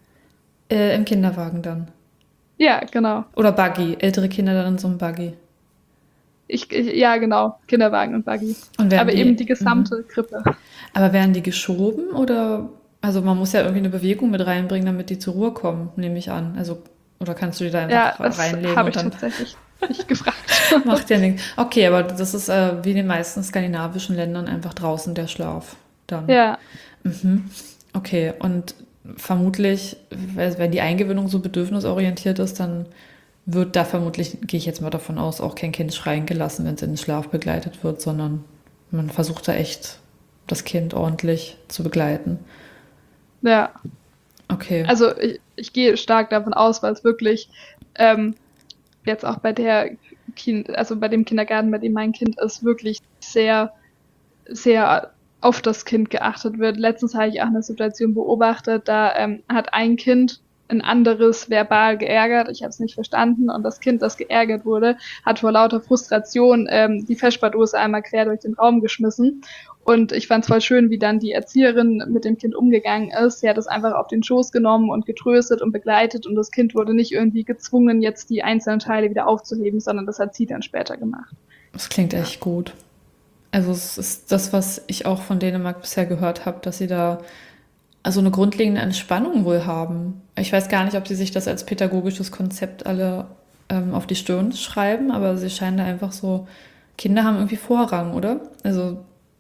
Äh, im Kinderwagen dann. Ja, genau. Oder Buggy. Ältere Kinder dann in so einem Buggy. Ich, ich, ja, genau. Kinderwagen und Buggy. Und werden Aber eben die, die mhm. gesamte Krippe. Aber werden die geschoben oder, also man muss ja irgendwie eine Bewegung mit reinbringen, damit die zur Ruhe kommen, nehme ich an. Also, oder kannst du die da Ja, einfach das reinlegen habe und ich dann tatsächlich nicht gefragt. macht ja nichts. Okay, aber das ist äh, wie in den meisten skandinavischen Ländern einfach draußen der Schlaf dann. Ja, Mhm. Okay, und vermutlich, weil- wenn die Eingewöhnung so bedürfnisorientiert ist, dann wird da vermutlich, gehe ich jetzt mal davon aus, auch kein Kind schreien gelassen, wenn es in den Schlaf begleitet wird, sondern man versucht da echt, das Kind ordentlich zu begleiten. ja. Okay. Also ich, ich gehe stark davon aus, weil es wirklich ähm, jetzt auch bei der kind, also bei dem Kindergarten, bei dem mein Kind ist, wirklich sehr, sehr auf das Kind geachtet wird. Letztens habe ich auch eine Situation beobachtet, da ähm, hat ein Kind ein anderes verbal geärgert, ich habe es nicht verstanden und das Kind, das geärgert wurde, hat vor lauter Frustration ähm, die Vesperdose einmal quer durch den Raum geschmissen. Und ich fand es voll schön, wie dann die Erzieherin mit dem Kind umgegangen ist. Sie hat es einfach auf den Schoß genommen und getröstet und begleitet und das Kind wurde nicht irgendwie gezwungen, jetzt die einzelnen Teile wieder aufzuheben, sondern das hat sie dann später gemacht. Das klingt Ja. echt gut. Also es ist das, was ich auch von Dänemark bisher gehört habe, dass sie da also eine grundlegende Entspannung wohl haben. Ich weiß gar nicht, ob sie sich das als pädagogisches Konzept alle ähm, auf die Stirn schreiben, aber sie scheinen da einfach so, Kinder haben irgendwie Vorrang, oder? Also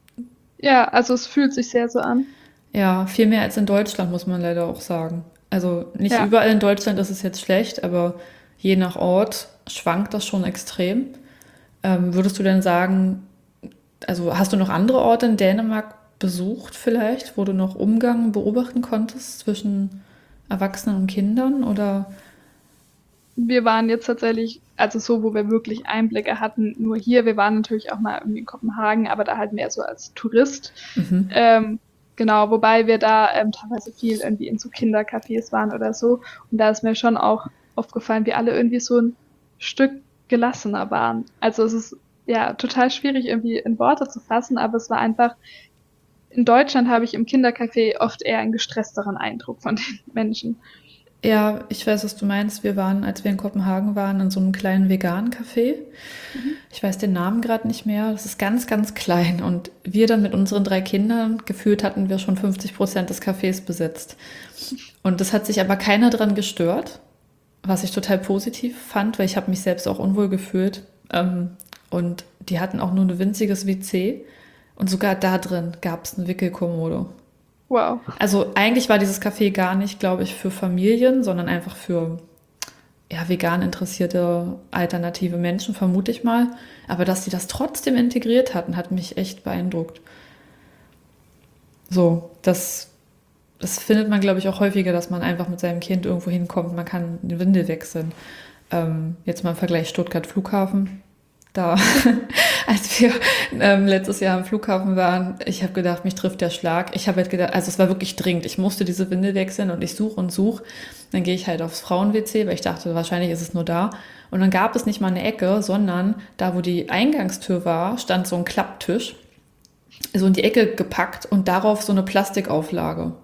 Ja, also es fühlt sich sehr so an. ja, viel mehr als in Deutschland, muss man leider auch sagen. Also nicht Ja. überall in Deutschland ist es jetzt schlecht, aber je nach Ort schwankt das schon extrem. Ähm, würdest du denn sagen, also hast du noch andere Orte in Dänemark besucht vielleicht, wo du noch Umgang beobachten konntest zwischen Erwachsenen und Kindern oder? Wir waren jetzt tatsächlich, also so, wo wir wirklich Einblicke hatten, nur hier. Wir waren natürlich auch mal irgendwie in Kopenhagen, aber da halt mehr so als Tourist. Mhm. Ähm, genau, wobei wir da ähm, teilweise viel irgendwie in so Kindercafés waren oder so. Und da ist mir schon auch aufgefallen, wie alle irgendwie so ein Stück gelassener waren. Also es ist ja total schwierig irgendwie in Worte zu fassen, aber es war einfach in Deutschland habe ich im Kindercafé oft eher einen gestressteren Eindruck von den Menschen. Ja, ich weiß, was du meinst. Wir waren, als wir in Kopenhagen waren, in so einem kleinen veganen Café. Mhm. Ich weiß den Namen gerade nicht mehr. Das ist ganz, ganz klein. Und wir dann mit unseren drei Kindern, gefühlt hatten wir schon fünfzig Prozent des Cafés besetzt. Und das hat sich aber keiner dran gestört, was ich total positiv fand, weil ich habe mich selbst auch unwohl gefühlt. Ähm, und die hatten auch nur ein winziges W C. Und sogar da drin gab es eine Wickelkommode. Wow. Also eigentlich war dieses Café gar nicht, glaube ich, für Familien, sondern einfach für ja, vegan interessierte alternative Menschen, vermute ich mal. Aber dass sie das trotzdem integriert hatten, hat mich echt beeindruckt. So, das, das findet man, glaube ich, auch häufiger, dass man einfach mit seinem Kind irgendwo hinkommt. Man kann die Windel wechseln. Ähm, jetzt mal im Vergleich Stuttgart Flughafen. Da, als wir ähm, letztes Jahr am Flughafen waren, ich habe gedacht, mich trifft der Schlag. Ich habe halt gedacht, also es war wirklich dringend. Ich musste diese Windel wechseln und ich suche und suche. Dann gehe ich halt aufs Frauen-W C, weil ich dachte, wahrscheinlich ist es nur da. Und dann gab es nicht mal eine Ecke, sondern da, wo die Eingangstür war, stand so ein Klapptisch, so in die Ecke gepackt und darauf so eine Plastikauflage.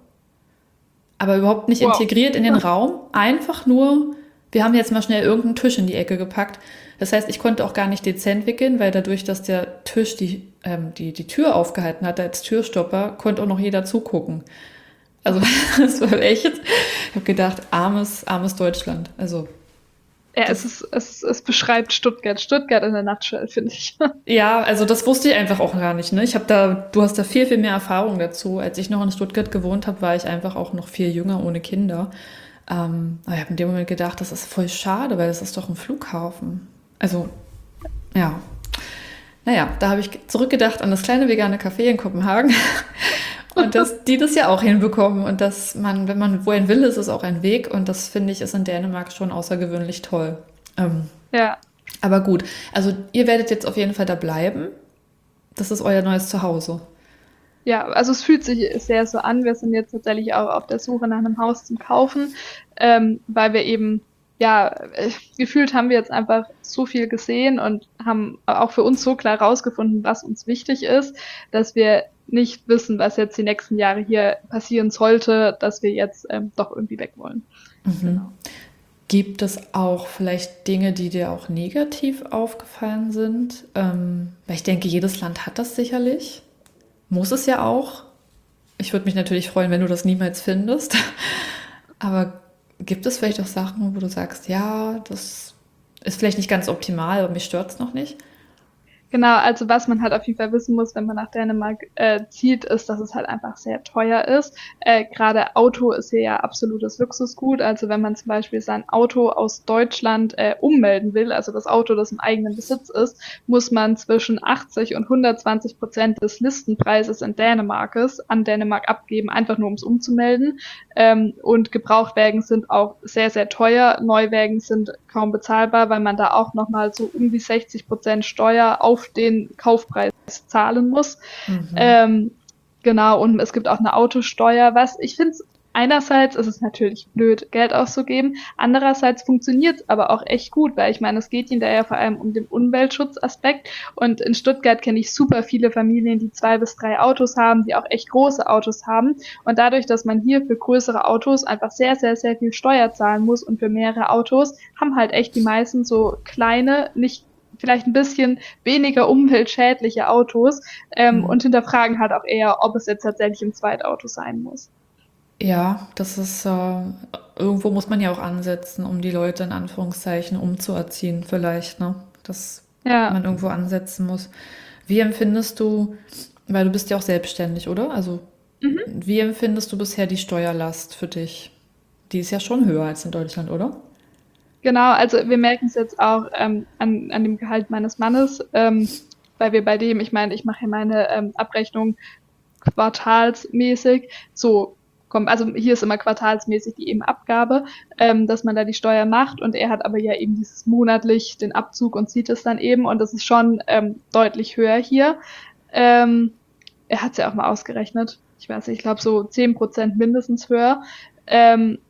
Aber überhaupt nicht Wow. integriert in den Raum, einfach nur, wir haben jetzt mal schnell irgendeinen Tisch in die Ecke gepackt. Das heißt, ich konnte auch gar nicht dezent wickeln, weil dadurch, dass der Tisch die, ähm, die, die Tür aufgehalten hat, als Türstopper, konnte auch noch jeder zugucken. Also das war echt, ich habe gedacht, armes, armes Deutschland. Also Ja, das, es, ist, es, es beschreibt Stuttgart. Stuttgart in der Nutshell, finde ich. ja, also das wusste ich einfach auch gar nicht. Ne? Ich habe da, du hast da viel, viel mehr Erfahrung dazu. Als ich noch in Stuttgart gewohnt habe, war ich einfach auch noch viel jünger, ohne Kinder. Ähm, aber ich habe in dem Moment gedacht, das ist voll schade, weil das ist doch ein Flughafen. Also, ja. Naja, da habe ich zurückgedacht an das kleine vegane Café in Kopenhagen und dass die das ja auch hinbekommen und dass man, wenn man wohin will, ist es auch ein Weg und das finde ich ist in Dänemark schon außergewöhnlich toll. Ähm, Ja, aber gut, also ihr werdet jetzt auf jeden Fall da bleiben. Das ist euer neues Zuhause. ja, also es fühlt sich sehr so an. Wir sind jetzt tatsächlich auch auf der Suche nach einem Haus zum Kaufen, ähm, weil wir eben, ja, äh, gefühlt haben wir jetzt einfach so viel gesehen und haben auch für uns so klar rausgefunden, was uns wichtig ist, dass wir nicht wissen, was jetzt die nächsten Jahre hier passieren sollte, dass wir jetzt ähm, doch irgendwie weg wollen. Mhm. Genau. Gibt es auch vielleicht Dinge, die dir auch negativ aufgefallen sind? Ähm, weil ich denke, jedes Land hat das sicherlich. Muss es ja auch. Ich würde mich natürlich freuen, wenn du das niemals findest. Aber gibt es vielleicht auch Sachen, wo du sagst, ja, das ist vielleicht nicht ganz optimal, aber mich stört es noch nicht? Genau, also was man halt auf jeden Fall wissen muss, wenn man nach Dänemark äh, zieht, ist, dass es halt einfach sehr teuer ist. Äh, gerade Auto ist hier ja absolutes Luxusgut. Also wenn man zum Beispiel sein Auto aus Deutschland äh, ummelden will, also das Auto, das im eigenen Besitz ist, muss man zwischen achtzig und hundertzwanzig Prozent des Listenpreises in Dänemarkes an Dänemark abgeben, einfach nur um es umzumelden. Ähm, und Gebrauchtwägen sind auch sehr, sehr teuer. Neuwägen sind kaum bezahlbar, weil man da auch nochmal so um die sechzig Prozent Steuer auf den Kaufpreis zahlen muss. Mhm. Ähm, genau, und es gibt auch eine Autosteuer, was ich finde, einerseits ist es natürlich blöd, Geld auszugeben, andererseits funktioniert es aber auch echt gut, weil ich meine, es geht ihnen da ja vor allem um den Umweltschutzaspekt und in Stuttgart kenne ich super viele Familien, die zwei bis drei Autos haben, die auch echt große Autos haben und dadurch, dass man hier für größere Autos einfach sehr, sehr, sehr viel Steuer zahlen muss und für mehrere Autos, haben halt echt die meisten so kleine, nicht vielleicht ein bisschen weniger umweltschädliche Autos ähm, Mhm. und hinterfragen halt auch eher, ob es jetzt tatsächlich ein Zweitauto sein muss. Ja, das ist, äh, irgendwo muss man ja auch ansetzen, um die Leute in Anführungszeichen umzuerziehen, vielleicht, ne? Dass Ja, man irgendwo ansetzen muss. Wie empfindest du, weil du bist ja auch selbstständig, oder? Also, mhm. wie empfindest du bisher die Steuerlast für dich? Die ist ja schon höher als in Deutschland, oder? Genau, also wir merken es jetzt auch ähm, an, an dem Gehalt meines Mannes, ähm, weil wir bei dem, ich meine, ich mache ja meine ähm, Abrechnung quartalsmäßig, so kommt, also hier ist immer quartalsmäßig die eben Abgabe, ähm, dass man da die Steuer macht und er hat aber ja eben dieses monatlich den Abzug und zieht es dann eben und das ist schon ähm, deutlich höher hier. Ähm, er hat es ja auch mal ausgerechnet, ich weiß nicht, ich glaube so zehn Prozent mindestens höher. Ähm,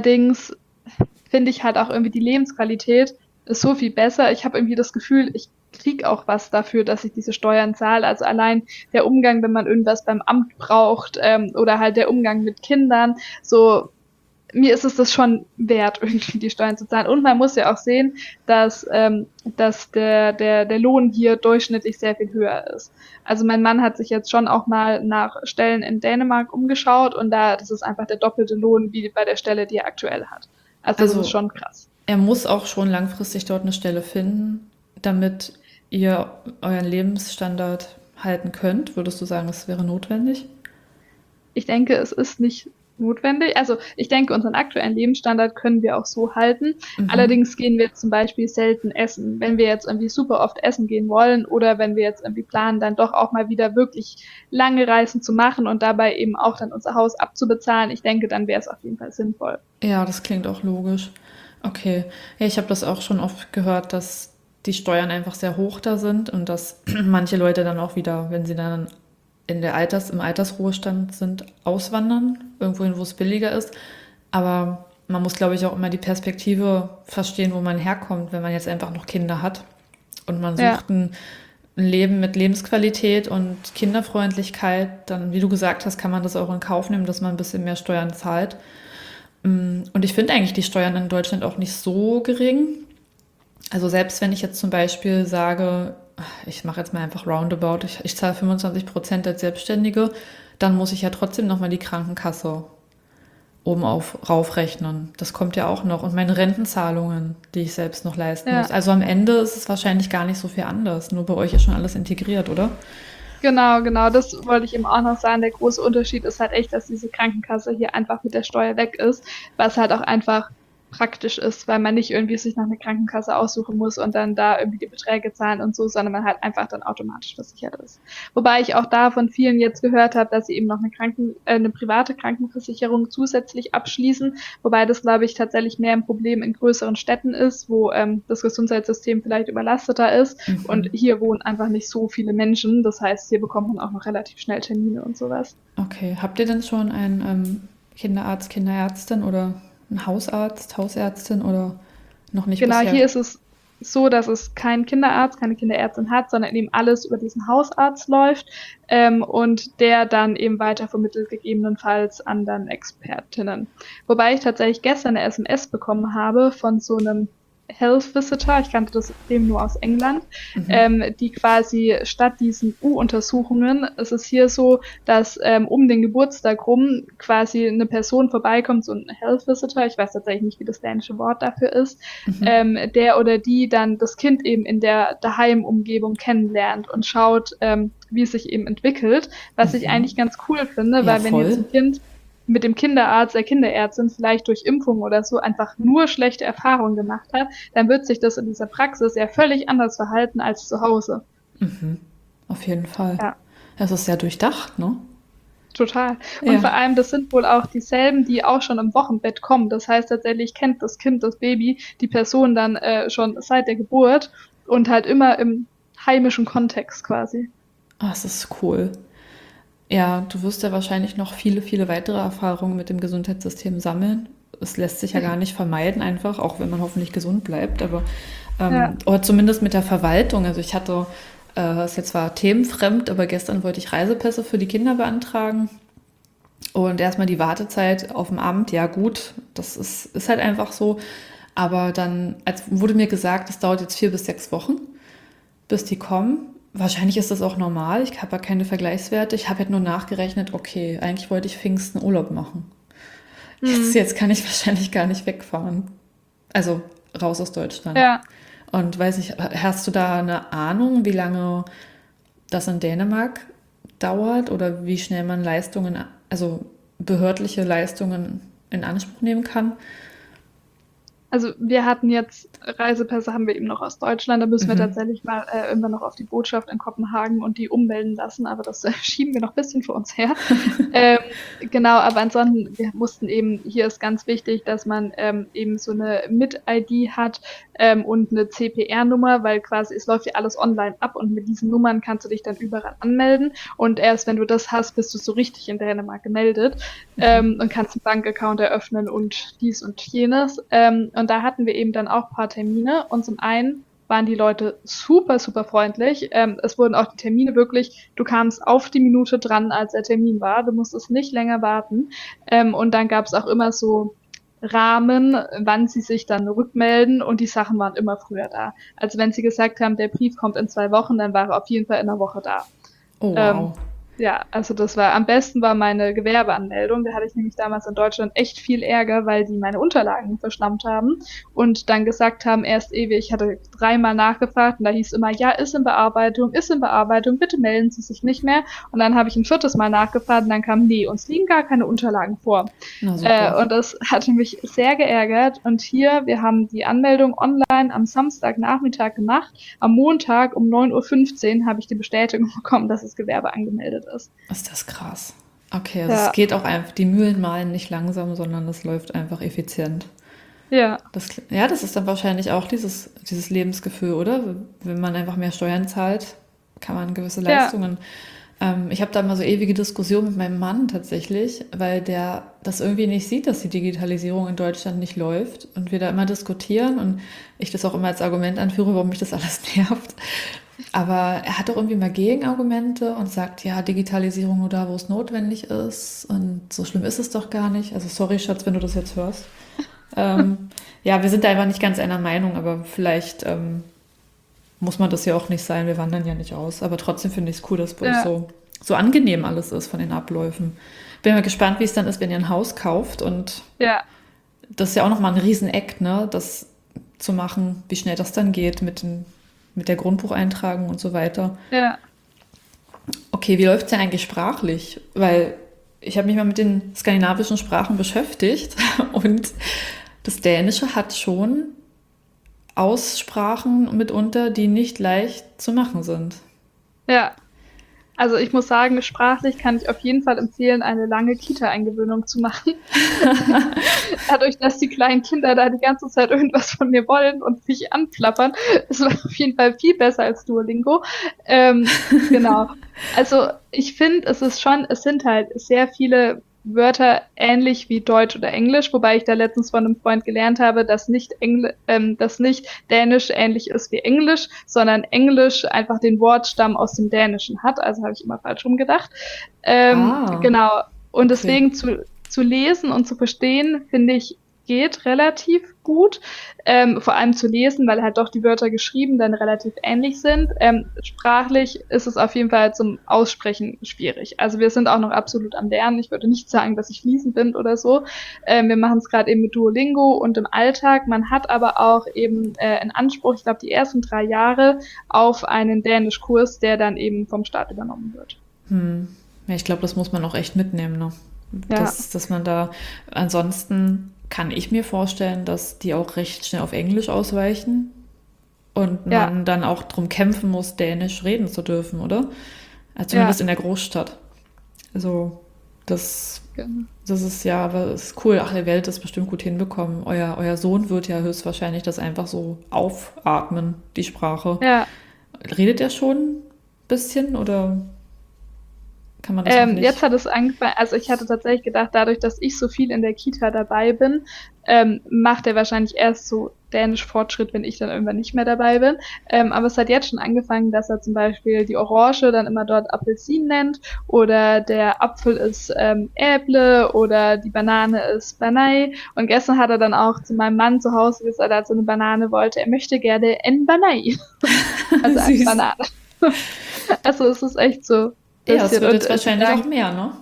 allerdings finde ich halt auch irgendwie die Lebensqualität ist so viel besser. Ich habe irgendwie das Gefühl, ich kriege auch was dafür, dass ich diese Steuern zahle. Also allein der Umgang, wenn man irgendwas beim Amt braucht, ähm, oder halt der Umgang mit Kindern, so mir ist es das schon wert, irgendwie die Steuern zu zahlen. Und man muss ja auch sehen, dass, ähm, dass der, der, der Lohn hier durchschnittlich sehr viel höher ist. Also mein Mann hat sich jetzt schon auch mal nach Stellen in Dänemark umgeschaut und da, das ist einfach der doppelte Lohn wie bei der Stelle, die er aktuell hat. Also das ist Also schon krass. er muss auch schon langfristig dort eine Stelle finden, damit ihr euren Lebensstandard halten könnt. Würdest du sagen, es wäre notwendig? Ich denke, es ist nicht notwendig. Also ich denke, unseren aktuellen Lebensstandard können wir auch so halten. Mhm. Allerdings gehen wir zum Beispiel selten essen. Wenn wir jetzt irgendwie super oft essen gehen wollen oder wenn wir jetzt irgendwie planen, dann doch auch mal wieder wirklich lange Reisen zu machen und dabei eben auch dann unser Haus abzubezahlen, ich denke, dann wäre es auf jeden Fall sinnvoll. Ja, das klingt auch logisch. Okay. Ja, ich habe das auch schon oft gehört, dass die Steuern einfach sehr hoch da sind und dass manche Leute dann auch wieder, wenn sie dann in der Alters, im Altersruhestand sind, auswandern, irgendwohin, wo es billiger ist. Aber man muss, glaube ich, auch immer die Perspektive verstehen, wo man herkommt, wenn man jetzt einfach noch Kinder hat und man Ja, sucht ein, ein Leben mit Lebensqualität und Kinderfreundlichkeit, dann, wie du gesagt hast, kann man das auch in Kauf nehmen, dass man ein bisschen mehr Steuern zahlt. Und ich finde eigentlich die Steuern in Deutschland auch nicht so gering. Also selbst wenn ich jetzt zum Beispiel sage, ich mache jetzt mal einfach roundabout, ich, ich zahle fünfundzwanzig Prozent als Selbstständige, dann muss ich ja trotzdem nochmal die Krankenkasse oben auf raufrechnen. Das kommt ja auch noch. Und meine Rentenzahlungen, die ich selbst noch leisten muss. ja. Also am Ende ist es wahrscheinlich gar nicht so viel anders. Nur bei euch ist schon alles integriert, oder? Genau, genau, das wollte ich eben auch noch sagen. Der große Unterschied ist halt echt, dass diese Krankenkasse hier einfach mit der Steuer weg ist, was halt auch einfach praktisch ist, weil man nicht irgendwie sich nach einer Krankenkasse aussuchen muss und dann da irgendwie die Beträge zahlen und so, sondern man halt einfach dann automatisch versichert ist. Wobei ich auch da von vielen jetzt gehört habe, dass sie eben noch eine Kranken, äh, eine private Krankenversicherung zusätzlich abschließen, wobei das, glaube ich, tatsächlich mehr ein Problem in größeren Städten ist, wo ähm, das Gesundheitssystem vielleicht überlasteter ist und Mhm. hier wohnen einfach nicht so viele Menschen. Das heißt, hier bekommt man auch noch relativ schnell Termine und sowas. Okay. Habt ihr denn schon einen ähm, Kinderarzt, Kinderärztin oder einen Hausarzt, Hausärztin oder noch nicht Genau, bisher? hier ist es so, dass es keinen Kinderarzt, keine Kinderärztin hat, sondern eben alles über diesen Hausarzt läuft, ähm, und der dann eben weitervermittelt gegebenenfalls anderen Expertinnen. Wobei ich tatsächlich gestern eine S M S bekommen habe von so einem Health Visitor, ich kannte das System nur aus England, Mhm. ähm, die quasi statt diesen U-Untersuchungen, es ist hier so, dass ähm, um den Geburtstag rum quasi eine Person vorbeikommt, so ein Health Visitor, ich weiß tatsächlich nicht, wie das dänische Wort dafür ist, Mhm. ähm, der oder die dann das Kind eben in der Daheim-Umgebung kennenlernt und schaut, ähm, wie es sich eben entwickelt, was ich Mhm. eigentlich ganz cool finde, Ja, weil wenn jetzt voll. ein Kind mit dem Kinderarzt, der Kinderärztin vielleicht durch Impfung oder so einfach nur schlechte Erfahrungen gemacht hat, dann wird sich das in dieser Praxis ja völlig anders verhalten als zu Hause. Mhm. Auf jeden Fall. Ja, Es ist sehr durchdacht, ne? total. Und Ja. vor allem, das sind wohl auch dieselben, die auch schon im Wochenbett kommen. Das heißt tatsächlich kennt das Kind, das Baby, die Person dann äh, schon seit der Geburt und halt immer im heimischen Kontext quasi. Ah, es ist cool. Ja, du wirst ja wahrscheinlich noch viele, viele weitere Erfahrungen mit dem Gesundheitssystem sammeln. Es lässt sich ja gar nicht vermeiden, einfach, auch wenn man hoffentlich gesund bleibt. Aber ähm, Ja, oder zumindest mit der Verwaltung. Also ich hatte, äh, ist jetzt zwar themenfremd, aber gestern wollte ich Reisepässe für die Kinder beantragen. Und erstmal die Wartezeit auf dem Amt, ja gut, das ist, ist halt einfach so. Aber dann als wurde mir gesagt, es dauert jetzt vier bis sechs Wochen, bis die kommen. Wahrscheinlich ist das auch normal. Ich habe ja keine Vergleichswerte. Ich habe halt nur nachgerechnet, okay, eigentlich wollte ich Pfingsten Urlaub machen. Jetzt, hm. jetzt kann ich wahrscheinlich gar nicht wegfahren. Also raus aus Deutschland. Ja. Und weiß nicht, hast du da eine Ahnung, wie lange das in Dänemark dauert oder wie schnell man Leistungen, also behördliche Leistungen in Anspruch nehmen kann? Also wir hatten jetzt Reisepässe haben wir eben noch aus Deutschland. Da müssen wir Mhm. tatsächlich mal äh, irgendwann noch auf die Botschaft in Kopenhagen und die ummelden lassen. Aber das äh, schieben wir noch ein bisschen vor uns her. Ähm, genau, aber ansonsten, wir mussten eben, hier ist ganz wichtig, dass man ähm, eben so eine Mit-I D hat ähm, und eine C P R-Nummer, weil quasi es läuft ja alles online ab und mit diesen Nummern kannst du dich dann überall anmelden. Und erst wenn du das hast, bist du so richtig in Dänemark gemeldet ähm, und kannst einen Bankaccount eröffnen und dies und jenes. Ähm, und da hatten wir eben dann auch ein paar Termine. Und zum einen waren die Leute super, super freundlich. Ähm, es wurden auch die Termine wirklich, du kamst auf die Minute dran, als der Termin war. Du musstest nicht länger warten. Ähm, und dann gab es auch immer so Rahmen, wann sie sich dann rückmelden und die Sachen waren immer früher da. Also wenn sie gesagt haben, der Brief kommt in zwei Wochen, dann war er auf jeden Fall in einer Woche da. Oh, Ähm, wow. ja, also das war am besten war meine Gewerbeanmeldung. Da hatte ich nämlich damals in Deutschland echt viel Ärger, weil die meine Unterlagen verschlammt haben und dann gesagt haben, erst ewig, ich hatte dreimal nachgefragt und da hieß immer, ja, ist in Bearbeitung, ist in Bearbeitung, bitte melden Sie sich nicht mehr. Und dann habe ich ein viertes Mal nachgefragt und dann kam, nee, uns liegen gar keine Unterlagen vor. Na Äh, super. und das hatte mich sehr geärgert. Und hier, wir haben die Anmeldung online am Samstagnachmittag gemacht. Am Montag um neun Uhr fünfzehn habe ich die Bestätigung bekommen, dass das Gewerbe angemeldet ist. Ist das krass. Okay, also es Ja, geht auch einfach, die Mühlen malen nicht langsam, sondern es läuft einfach effizient. ja, Das, ja, das ist dann wahrscheinlich auch dieses, dieses Lebensgefühl, oder? Wenn man einfach mehr Steuern zahlt, kann man gewisse ja, Leistungen. Ähm, ich habe da mal so ewige Diskussionen mit meinem Mann tatsächlich, weil der das irgendwie nicht sieht, dass die Digitalisierung in Deutschland nicht läuft und wir da immer diskutieren und ich das auch immer als Argument anführe, warum mich das alles nervt. Aber er hat auch irgendwie mal Gegenargumente und sagt, ja, Digitalisierung nur da, wo es notwendig ist und so schlimm ist es doch gar nicht. Also sorry, Schatz, wenn du das jetzt hörst. Ähm, ja, wir sind da einfach nicht ganz einer Meinung, aber vielleicht ähm, muss man das ja auch nicht sein. Wir wandern ja nicht aus. Aber trotzdem finde ich es cool, dass bei euch ja, so, so angenehm alles ist von den Abläufen. Bin mal gespannt, wie es dann ist, wenn ihr ein Haus kauft. Und ja, das ist ja auch nochmal ein Rieseneck, ne? Das zu machen, wie schnell das dann geht mit, den, mit der Grundbucheintragung und so weiter. ja. Okay, wie läuft es denn eigentlich sprachlich? Weil ich habe mich mal mit den skandinavischen Sprachen beschäftigt und das Dänische hat schon Aussprachen mitunter, die nicht leicht zu machen sind. Ja. Also ich muss sagen, sprachlich kann ich auf jeden Fall empfehlen, eine lange Kita-Eingewöhnung zu machen. Dadurch, dass die kleinen Kinder da die ganze Zeit irgendwas von mir wollen und mich anplappern, ist es auf jeden Fall viel besser als Duolingo. Ähm, genau. Also ich finde, es ist schon, es sind halt sehr viele Wörter ähnlich wie Deutsch oder Englisch, wobei ich da letztens von einem Freund gelernt habe, dass nicht Engl ähm, dass nicht Dänisch ähnlich ist wie Englisch, sondern Englisch einfach den Wortstamm aus dem Dänischen hat. Also habe ich immer falsch rumgedacht. Ähm, Ah, genau. Und okay. deswegen zu, zu lesen und zu verstehen, finde ich, geht relativ gut. Ähm, vor allem zu lesen, weil halt doch die Wörter geschrieben dann relativ ähnlich sind. Ähm, sprachlich ist es auf jeden Fall zum Aussprechen schwierig. Also wir sind auch noch absolut am Lernen. Ich würde nicht sagen, dass ich fließend bin oder so. Ähm, wir machen es gerade eben mit Duolingo und im Alltag. Man hat aber auch eben äh, in Anspruch, ich glaube, die ersten drei Jahre auf einen Dänischkurs, der dann eben vom Staat übernommen wird. Hm. Ja, ich glaube, das muss man auch echt mitnehmen, ne? Ja, Dass, dass man da, ansonsten kann ich mir vorstellen, dass die auch recht schnell auf Englisch ausweichen und ja, man dann auch drum kämpfen muss, Dänisch reden zu dürfen, oder? Also ja, zumindest in der Großstadt. Also das, genau. das ist ja, aber es ist cool. Ach, ihr werdet das bestimmt gut hinbekommen. Euer, euer Sohn wird ja höchstwahrscheinlich das einfach so aufatmen, die Sprache. Ja. Redet er schon ein bisschen oder kann man das noch Ähm, jetzt nicht? hat es angefangen, also ich hatte tatsächlich gedacht, dadurch, dass ich so viel in der Kita dabei bin, ähm, macht er wahrscheinlich erst so dänisch Fortschritt, wenn ich dann irgendwann nicht mehr dabei bin. Ähm, aber es hat jetzt schon angefangen, dass er zum Beispiel die Orange dann immer dort Apfelsin nennt oder der Apfel ist ähm, Äble oder die Banane ist Banai. Und gestern hat er dann auch zu meinem Mann zu Hause gesagt, als er eine Banane wollte, er möchte gerne en Banai, also eine Süß. Banane. Also es ist echt so ein Ja, es bisschen. wird Und jetzt äh, die wahrscheinlich auch sagen, mehr, ne?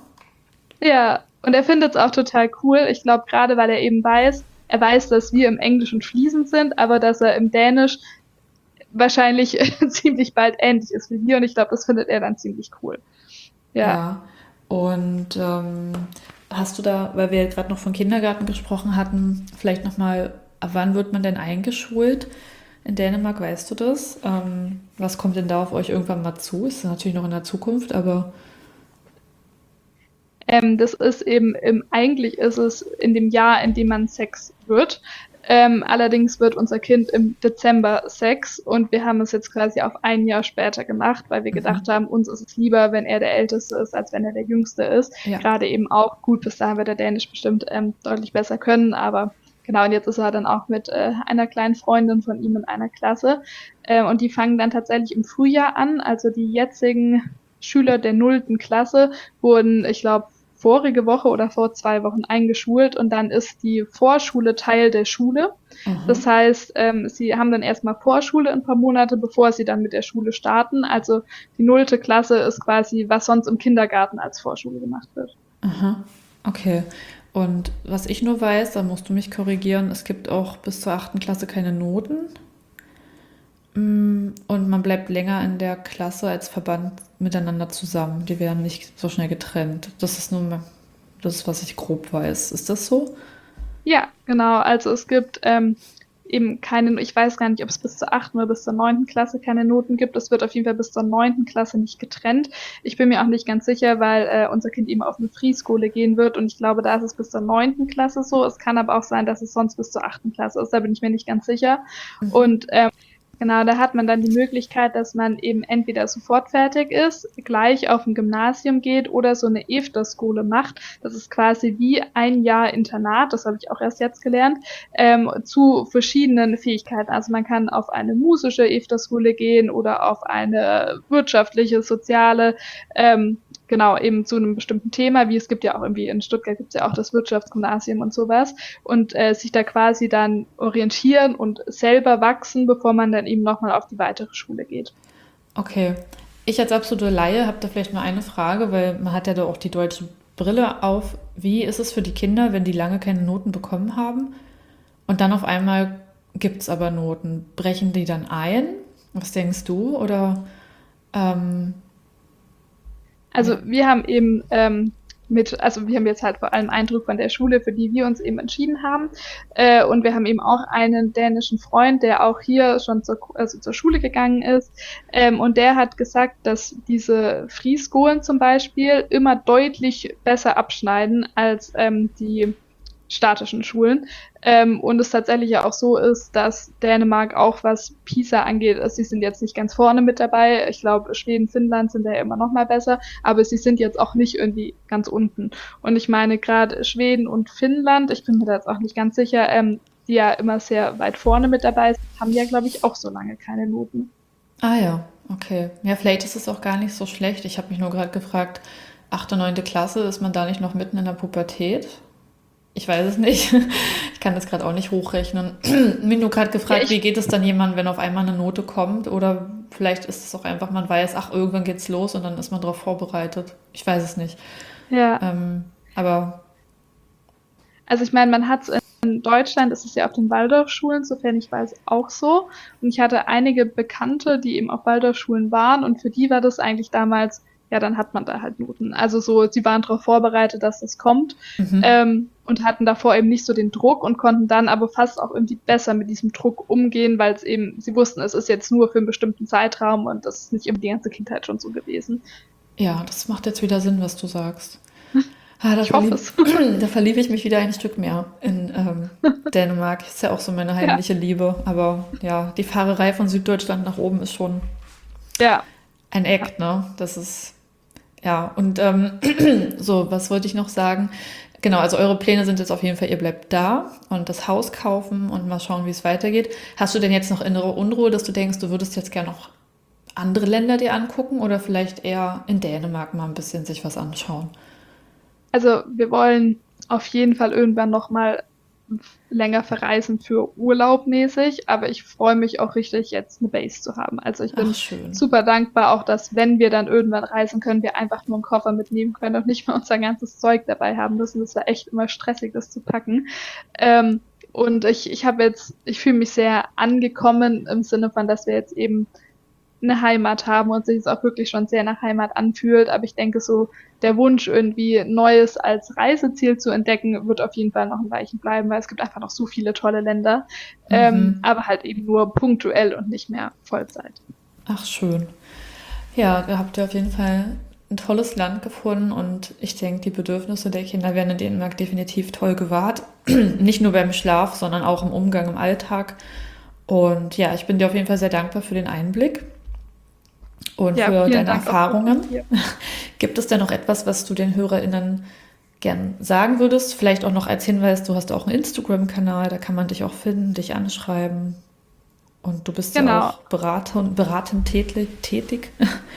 ja, und er findet es auch total cool. Ich glaube, gerade weil er eben weiß, er weiß, dass wir im Englischen fließend sind, aber dass er im Dänisch wahrscheinlich ziemlich bald ähnlich ist wie wir. Und ich glaube, das findet er dann ziemlich cool. Ja. Ja. Und ähm, hast du da, weil wir gerade noch von Kindergarten gesprochen hatten, vielleicht nochmal, ab wann wird man denn eingeschult? In Dänemark, weißt du das? Ähm, was kommt denn da auf euch irgendwann mal zu? Ist natürlich noch in der Zukunft, aber Ähm, das ist eben im, eigentlich ist es in dem Jahr, in dem man sechs wird. Ähm, allerdings wird unser Kind im Dezember sechs und wir haben es jetzt quasi auf ein Jahr später gemacht, weil wir gedacht mhm. haben, uns ist es lieber, wenn er der Älteste ist, als wenn er der Jüngste ist. Ja, Gerade eben auch gut, bis dahin wird er Dänisch bestimmt ähm, deutlich besser können, aber genau, und jetzt ist er dann auch mit äh, einer kleinen Freundin von ihm in einer Klasse. Äh, und die fangen dann tatsächlich im Frühjahr an. Also die jetzigen Schüler der nullten Klasse wurden, ich glaube, vorige Woche oder vor zwei Wochen eingeschult und dann ist die Vorschule Teil der Schule. Das Mhm. heißt, ähm, sie haben dann erstmal Vorschule ein paar Monate, bevor sie dann mit der Schule starten. Also die nullte Klasse ist quasi, was sonst im Kindergarten als Vorschule gemacht wird. Aha, okay. Und was ich nur weiß, da musst du mich korrigieren, es gibt auch bis zur achten Klasse keine Noten. Mm, Und man bleibt länger in der Klasse als Verband miteinander zusammen. Die werden nicht so schnell getrennt. Das ist nur mal- das, was ich grob weiß. Ist das so? Ja, genau. Also es gibt ähm, eben keine, ich weiß gar nicht, ob es bis zur achten oder bis zur neunten Klasse keine Noten gibt. Es wird auf jeden Fall bis zur neunten Klasse nicht getrennt. Ich bin mir auch nicht ganz sicher, weil äh, unser Kind eben auf eine Free-Schule gehen wird und ich glaube, da ist es bis zur neunten Klasse so. Es kann aber auch sein, dass es sonst bis zur achten Klasse ist. Da bin ich mir nicht ganz sicher. Mhm. Und ähm, genau, da hat man dann die Möglichkeit, dass man eben entweder sofort fertig ist, gleich auf ein Gymnasium geht oder so eine Efterskole macht. Das ist quasi wie ein Jahr Internat, das habe ich auch erst jetzt gelernt, ähm, zu verschiedenen Fähigkeiten. Also man kann auf eine musische Efterskole gehen oder auf eine wirtschaftliche, soziale, ähm, genau, eben zu einem bestimmten Thema, wie es gibt ja auch irgendwie in Stuttgart gibt es ja auch das Wirtschaftsgymnasium und sowas und äh, sich da quasi dann orientieren und selber wachsen, bevor man dann eben nochmal auf die weitere Schule geht. Okay. Ich als absolute Laie habe da vielleicht mal eine Frage, weil man hat ja da auch die deutsche Brille auf. Wie ist es für die Kinder, wenn die lange keine Noten bekommen haben und dann auf einmal gibt es aber Noten? Brechen die dann ein? Was denkst du? Oder ähm, Also ja. wir haben eben ähm, mit, also wir haben jetzt halt vor allem Eindruck von der Schule, für die wir uns eben entschieden haben. Äh, und wir haben eben auch einen dänischen Freund, der auch hier schon zur, also zur Schule gegangen ist. Ähm, und der hat gesagt, dass diese Free-Schulen zum Beispiel immer deutlich besser abschneiden als ähm, die statischen Schulen. Ähm, und es tatsächlich ja auch so ist, dass Dänemark auch was PISA angeht, also sie sind jetzt nicht ganz vorne mit dabei. Ich glaube, Schweden, Finnland sind da ja immer noch mal besser, aber sie sind jetzt auch nicht irgendwie ganz unten. Und ich meine, gerade Schweden und Finnland, ich bin mir da jetzt auch nicht ganz sicher, ähm, die ja immer sehr weit vorne mit dabei sind, haben ja, glaube ich, auch so lange keine Noten. Ah ja, okay. Ja, vielleicht ist es auch gar nicht so schlecht. Ich habe mich nur gerade gefragt, achte, neunte Klasse, ist man da nicht noch mitten in der Pubertät? Ich weiß es nicht. Ich kann das gerade auch nicht hochrechnen. Mich nur gerade Ja, gefragt, wie ich, geht es dann jemandem, wenn auf einmal eine Note kommt? Oder vielleicht ist es auch einfach, man weiß, ach, irgendwann geht's los und dann ist man darauf vorbereitet. Ich weiß es nicht. ja, Ähm, aber also ich meine, man hat es in Deutschland, ist es ja auf den Waldorfschulen, sofern ich weiß, auch so. Und ich hatte einige Bekannte, die eben auf Waldorfschulen waren und für die war das eigentlich damals, ja, dann hat man da halt Noten. Also so, sie waren darauf vorbereitet, dass das kommt mhm. ähm, und hatten davor eben nicht so den Druck und konnten dann aber fast auch irgendwie besser mit diesem Druck umgehen, weil es eben, sie wussten, es ist jetzt nur für einen bestimmten Zeitraum und das ist nicht immer die ganze Kindheit schon so gewesen. Ja, das macht jetzt wieder Sinn, was du sagst. Ah, da Ich hoffe verlieb, es. da verliebe ich mich wieder ein Stück mehr in ähm, Dänemark. Ist ja auch so meine Ja, heimliche Liebe. Aber ja, die Fahrerei von Süddeutschland nach oben ist schon ja. ein Act, ne? Das ist, ja. Und ähm, so, was wollte ich noch sagen? Genau, also eure Pläne sind jetzt auf jeden Fall, ihr bleibt da und das Haus kaufen und mal schauen, wie es weitergeht. Hast du denn jetzt noch innere Unruhe, dass du denkst, du würdest jetzt gerne noch andere Länder dir angucken oder vielleicht eher in Dänemark mal ein bisschen sich was anschauen? Also wir wollen auf jeden Fall irgendwann noch mal länger verreisen für Urlaub mäßig, aber ich freue mich auch richtig, jetzt eine Base zu haben. Also ich Ach, bin schön. super dankbar auch, dass wenn wir dann irgendwann reisen können, wir einfach nur einen Koffer mitnehmen können und nicht mehr unser ganzes Zeug dabei haben müssen. Das war echt immer stressig, das zu packen. Ähm, und ich, ich habe jetzt, ich fühle mich sehr angekommen im Sinne von, dass wir jetzt eben eine Heimat haben und sich es auch wirklich schon sehr nach Heimat anfühlt. Aber ich denke so, der Wunsch irgendwie Neues als Reiseziel zu entdecken, wird auf jeden Fall noch ein Weichen bleiben, weil es gibt einfach noch so viele tolle Länder, ähm, Mhm. aber halt eben nur punktuell und nicht mehr Vollzeit. Ach, schön. Ja, da habt ihr auf jeden Fall ein tolles Land gefunden und ich denke, die Bedürfnisse der Kinder werden in Dänemark definitiv toll gewahrt. Nicht nur beim Schlaf, sondern auch im Umgang im Alltag. Und ja, ich bin dir auf jeden Fall sehr dankbar für den Einblick und Ja, für vielen deine Dank auch Erfahrungen. von dir. Gibt es denn noch etwas, was du den HörerInnen gern sagen würdest. Vielleicht auch noch als Hinweis, du hast auch einen Instagram-Kanal, da kann man dich auch finden, dich anschreiben. Und du bist ja Genau. auch Berater und beratend tätli- tätig.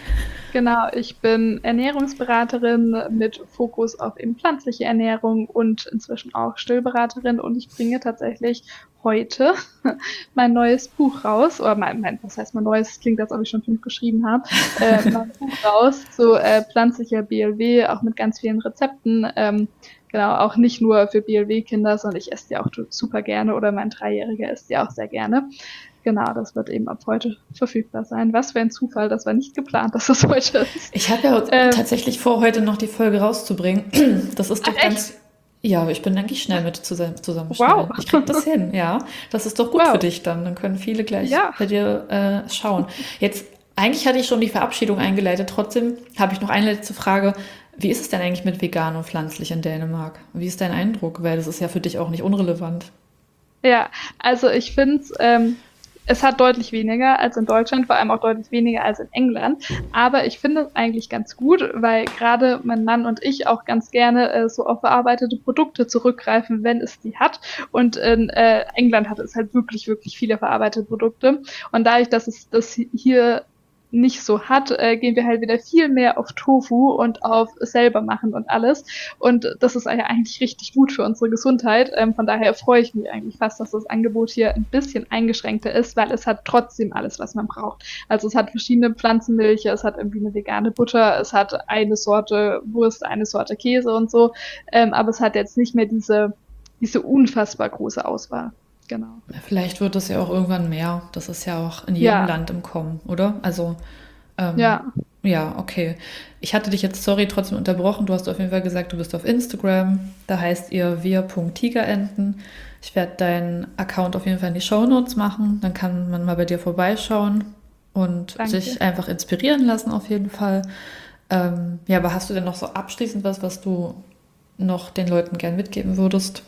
Genau, ich bin Ernährungsberaterin mit Fokus auf eben pflanzliche Ernährung und inzwischen auch Stillberaterin und ich bringe tatsächlich heute mein neues Buch raus, oder mein, mein was heißt mein neues, klingt, als ob ich schon fünf geschrieben habe, äh, mein Buch raus zu äh, pflanzlicher B L W, auch mit ganz vielen Rezepten, ähm, genau, auch nicht nur für B L W-Kinder, sondern ich esse die auch super gerne oder mein Dreijähriger isst die auch sehr gerne. Genau, das wird eben ab heute verfügbar sein. Was für ein Zufall, das war nicht geplant, dass das heute ist. Ich habe ja Ähm, tatsächlich vor, heute noch die Folge rauszubringen. Das ist doch ach, ganz. echt? Ja, ich bin eigentlich schnell mit zusammen, zusammenschneiden. Wow. Ich krieg das hin, ja. Das ist doch gut für Wow. dich dann. Dann können viele gleich Ja. bei dir äh, schauen. Jetzt, eigentlich hatte ich schon die Verabschiedung eingeleitet. Trotzdem habe ich noch eine letzte Frage. Wie ist es denn eigentlich mit vegan und pflanzlich in Dänemark? Wie ist dein Eindruck? Weil das ist ja für dich auch nicht unrelevant. Ja, also ich finde, ähm, es hat deutlich weniger als in Deutschland, vor allem auch deutlich weniger als in England. Aber ich finde es eigentlich ganz gut, weil gerade mein Mann und ich auch ganz gerne äh, so auf verarbeitete Produkte zurückgreifen, wenn es die hat. Und in äh, England hat es halt wirklich, wirklich viele verarbeitete Produkte. Und dadurch, dass es das hier nicht so hat, äh, gehen wir halt wieder viel mehr auf Tofu und auf selber machen und alles. Und das ist ja eigentlich richtig gut für unsere Gesundheit. Ähm, von daher freue ich mich eigentlich fast, dass das Angebot hier ein bisschen eingeschränkter ist, weil es hat trotzdem alles, was man braucht. Also es hat verschiedene Pflanzenmilche, es hat irgendwie eine vegane Butter, es hat eine Sorte Wurst, eine Sorte Käse und so. Ähm, aber es hat jetzt nicht mehr diese, diese unfassbar große Auswahl. Genau. Vielleicht wird es ja auch irgendwann mehr. Das ist ja auch in jedem Ja, Land im Kommen, oder? Also, ähm, ja, ja, okay. Ich hatte dich jetzt, sorry, trotzdem unterbrochen. Du hast auf jeden Fall gesagt, du bist auf Instagram. Da heißt ihr wir.tigerenten. Ich werde deinen Account auf jeden Fall in die Shownotes machen. Dann kann man mal bei dir vorbeischauen und danke. sich einfach inspirieren lassen auf jeden Fall. Ähm, ja, aber hast du denn noch so abschließend was, was du noch den Leuten gern mitgeben würdest?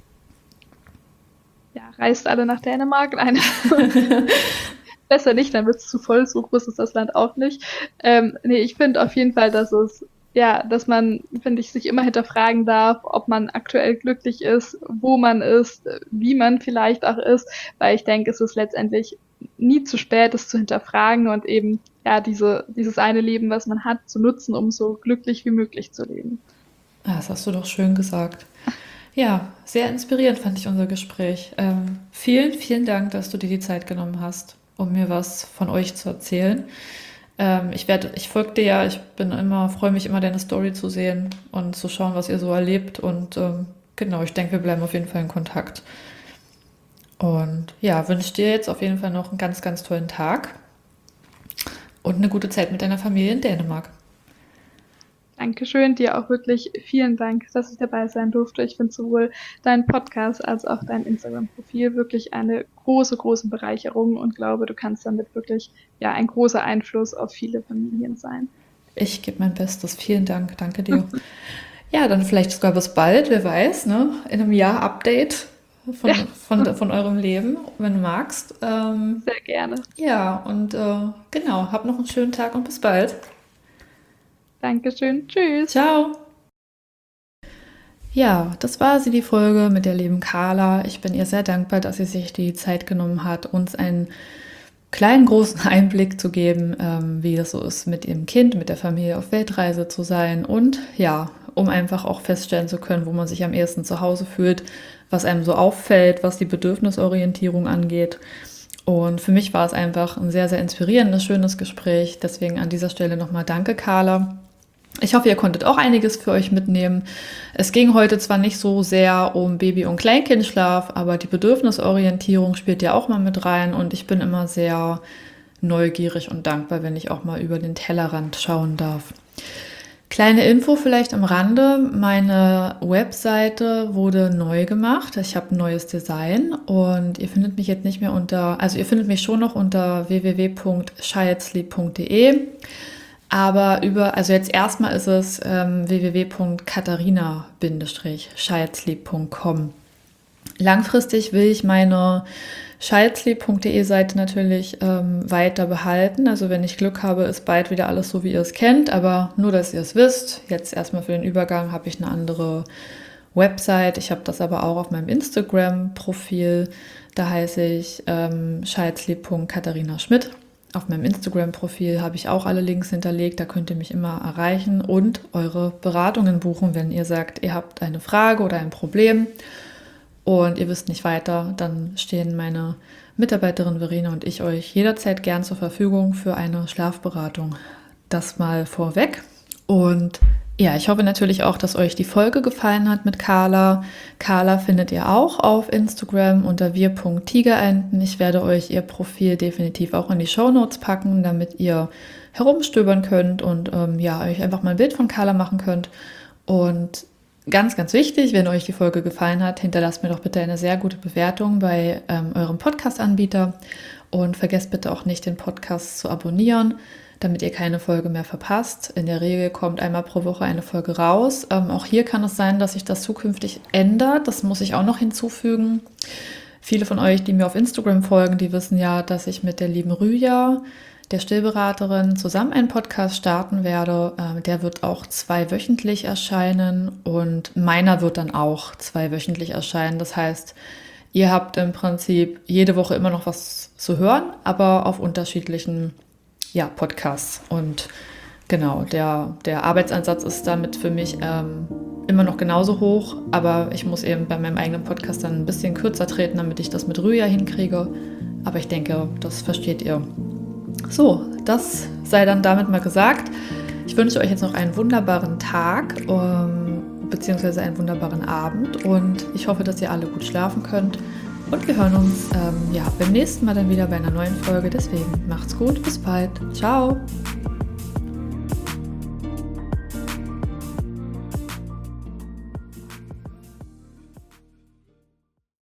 Ja, reist alle nach Dänemark. Nein, besser nicht, dann wird es zu voll. So groß ist das Land auch nicht. Ähm, nee, ich finde auf jeden Fall, dass es, ja, dass man, finde ich, sich immer hinterfragen darf, ob man aktuell glücklich ist, wo man ist, wie man vielleicht auch ist, weil ich denke, es ist letztendlich nie zu spät, es zu hinterfragen und eben, ja, diese, dieses eine Leben, was man hat, zu nutzen, um so glücklich wie möglich zu leben. Ah, das hast du doch schön gesagt. Ja, sehr inspirierend fand ich unser Gespräch. Ähm, vielen, vielen Dank, dass du dir die Zeit genommen hast, um mir was von euch zu erzählen. Ähm, ich werde, ich folge dir ja, ich bin immer, freue mich immer, deine Story zu sehen und zu schauen, was ihr so erlebt. Und ähm, genau, ich denke, wir bleiben auf jeden Fall in Kontakt. Und ja, wünsche dir jetzt auf jeden Fall noch einen ganz, ganz tollen Tag und eine gute Zeit mit deiner Familie in Dänemark. Dankeschön, dir auch wirklich vielen Dank, dass ich dabei sein durfte. Ich finde sowohl deinen Podcast als auch dein Instagram-Profil wirklich eine große, große Bereicherung und glaube, du kannst damit wirklich ja ein großer Einfluss auf viele Familien sein. Ich gebe mein Bestes. Vielen Dank. Danke dir. Ja, dann vielleicht sogar bis bald, wer weiß, ne? In einem Jahr Update Ja, von, von, von eurem Leben, wenn du magst. Ähm, sehr gerne. ja, und äh, genau, hab noch einen schönen Tag und bis bald. Dankeschön. Tschüss. Ciao. Ja, das war sie, die Folge mit der lieben Carla. Ich bin ihr sehr dankbar, dass sie sich die Zeit genommen hat, uns einen kleinen, großen Einblick zu geben, ähm, wie es so ist, mit ihrem Kind, mit der Familie auf Weltreise zu sein und ja, um einfach auch feststellen zu können, wo man sich am ehesten zu Hause fühlt, was einem so auffällt, was die Bedürfnisorientierung angeht. Und für mich war es einfach ein sehr, sehr inspirierendes, schönes Gespräch. Deswegen an dieser Stelle nochmal danke, Carla. Ich hoffe, ihr konntet auch einiges für euch mitnehmen. Es ging heute zwar nicht so sehr um Baby- und Kleinkindschlaf, aber die Bedürfnisorientierung spielt ja auch mal mit rein und ich bin immer sehr neugierig und dankbar, wenn ich auch mal über den Tellerrand schauen darf. Kleine Info vielleicht am Rande, meine Webseite wurde neu gemacht. Ich habe ein neues Design und ihr findet mich jetzt nicht mehr unter, also ihr findet mich schon noch unter w w w punkt child punkt d e. Aber über, also jetzt erstmal ist es ähm, w w w punkt katharina Bindestrich child sleep punkt com. Langfristig will ich meine childsleep punkt de Seite natürlich ähm, weiter behalten. Also wenn ich Glück habe, ist bald wieder alles so, wie ihr es kennt. Aber nur, dass ihr es wisst, jetzt erstmal für den Übergang habe ich eine andere Website. Ich habe das aber auch auf meinem Instagram-Profil. Da heiße ich ähm, childsleep punkt katharina schmidt. Auf meinem Instagram-Profil habe ich auch alle Links hinterlegt. Da könnt ihr mich immer erreichen und eure Beratungen buchen, wenn ihr sagt, ihr habt eine Frage oder ein Problem und ihr wisst nicht weiter, dann stehen meine Mitarbeiterin Verena und ich euch jederzeit gern zur Verfügung für eine Schlafberatung. Das mal vorweg. Und ja, ich hoffe natürlich auch, dass euch die Folge gefallen hat mit Carla. Carla findet ihr auch auf Instagram unter wir punkt tigerenten. Ich werde euch ihr Profil definitiv auch in die Shownotes packen, damit ihr herumstöbern könnt und ähm, ja, euch einfach mal ein Bild von Carla machen könnt. Und ganz, ganz wichtig, wenn euch die Folge gefallen hat, hinterlasst mir doch bitte eine sehr gute Bewertung bei ähm, eurem Podcast-Anbieter und vergesst bitte auch nicht, den Podcast zu abonnieren, damit ihr keine Folge mehr verpasst. In der Regel kommt einmal pro Woche eine Folge raus. Ähm, auch hier kann es sein, dass sich das zukünftig ändert. Das muss ich auch noch hinzufügen. Viele von euch, die mir auf Instagram folgen, die wissen ja, dass ich mit der lieben Rüja, der Stillberaterin, zusammen einen Podcast starten werde. Ähm, der wird auch zweiwöchentlich erscheinen und meiner wird dann auch zweiwöchentlich erscheinen. Das heißt, ihr habt im Prinzip jede Woche immer noch was zu hören, aber auf unterschiedlichen ja, Podcasts. Und genau, der, der Arbeitsansatz ist damit für mich ähm, immer noch genauso hoch, aber ich muss eben bei meinem eigenen Podcast dann ein bisschen kürzer treten, damit ich das mit Rüja hinkriege. Aber ich denke, das versteht ihr. So, das sei dann damit mal gesagt. Ich wünsche euch jetzt noch einen wunderbaren Tag, ähm, beziehungsweise einen wunderbaren Abend und ich hoffe, dass ihr alle gut schlafen könnt. Und wir hören uns ähm, ja, beim nächsten Mal dann wieder bei einer neuen Folge. Deswegen macht's gut, bis bald. Ciao!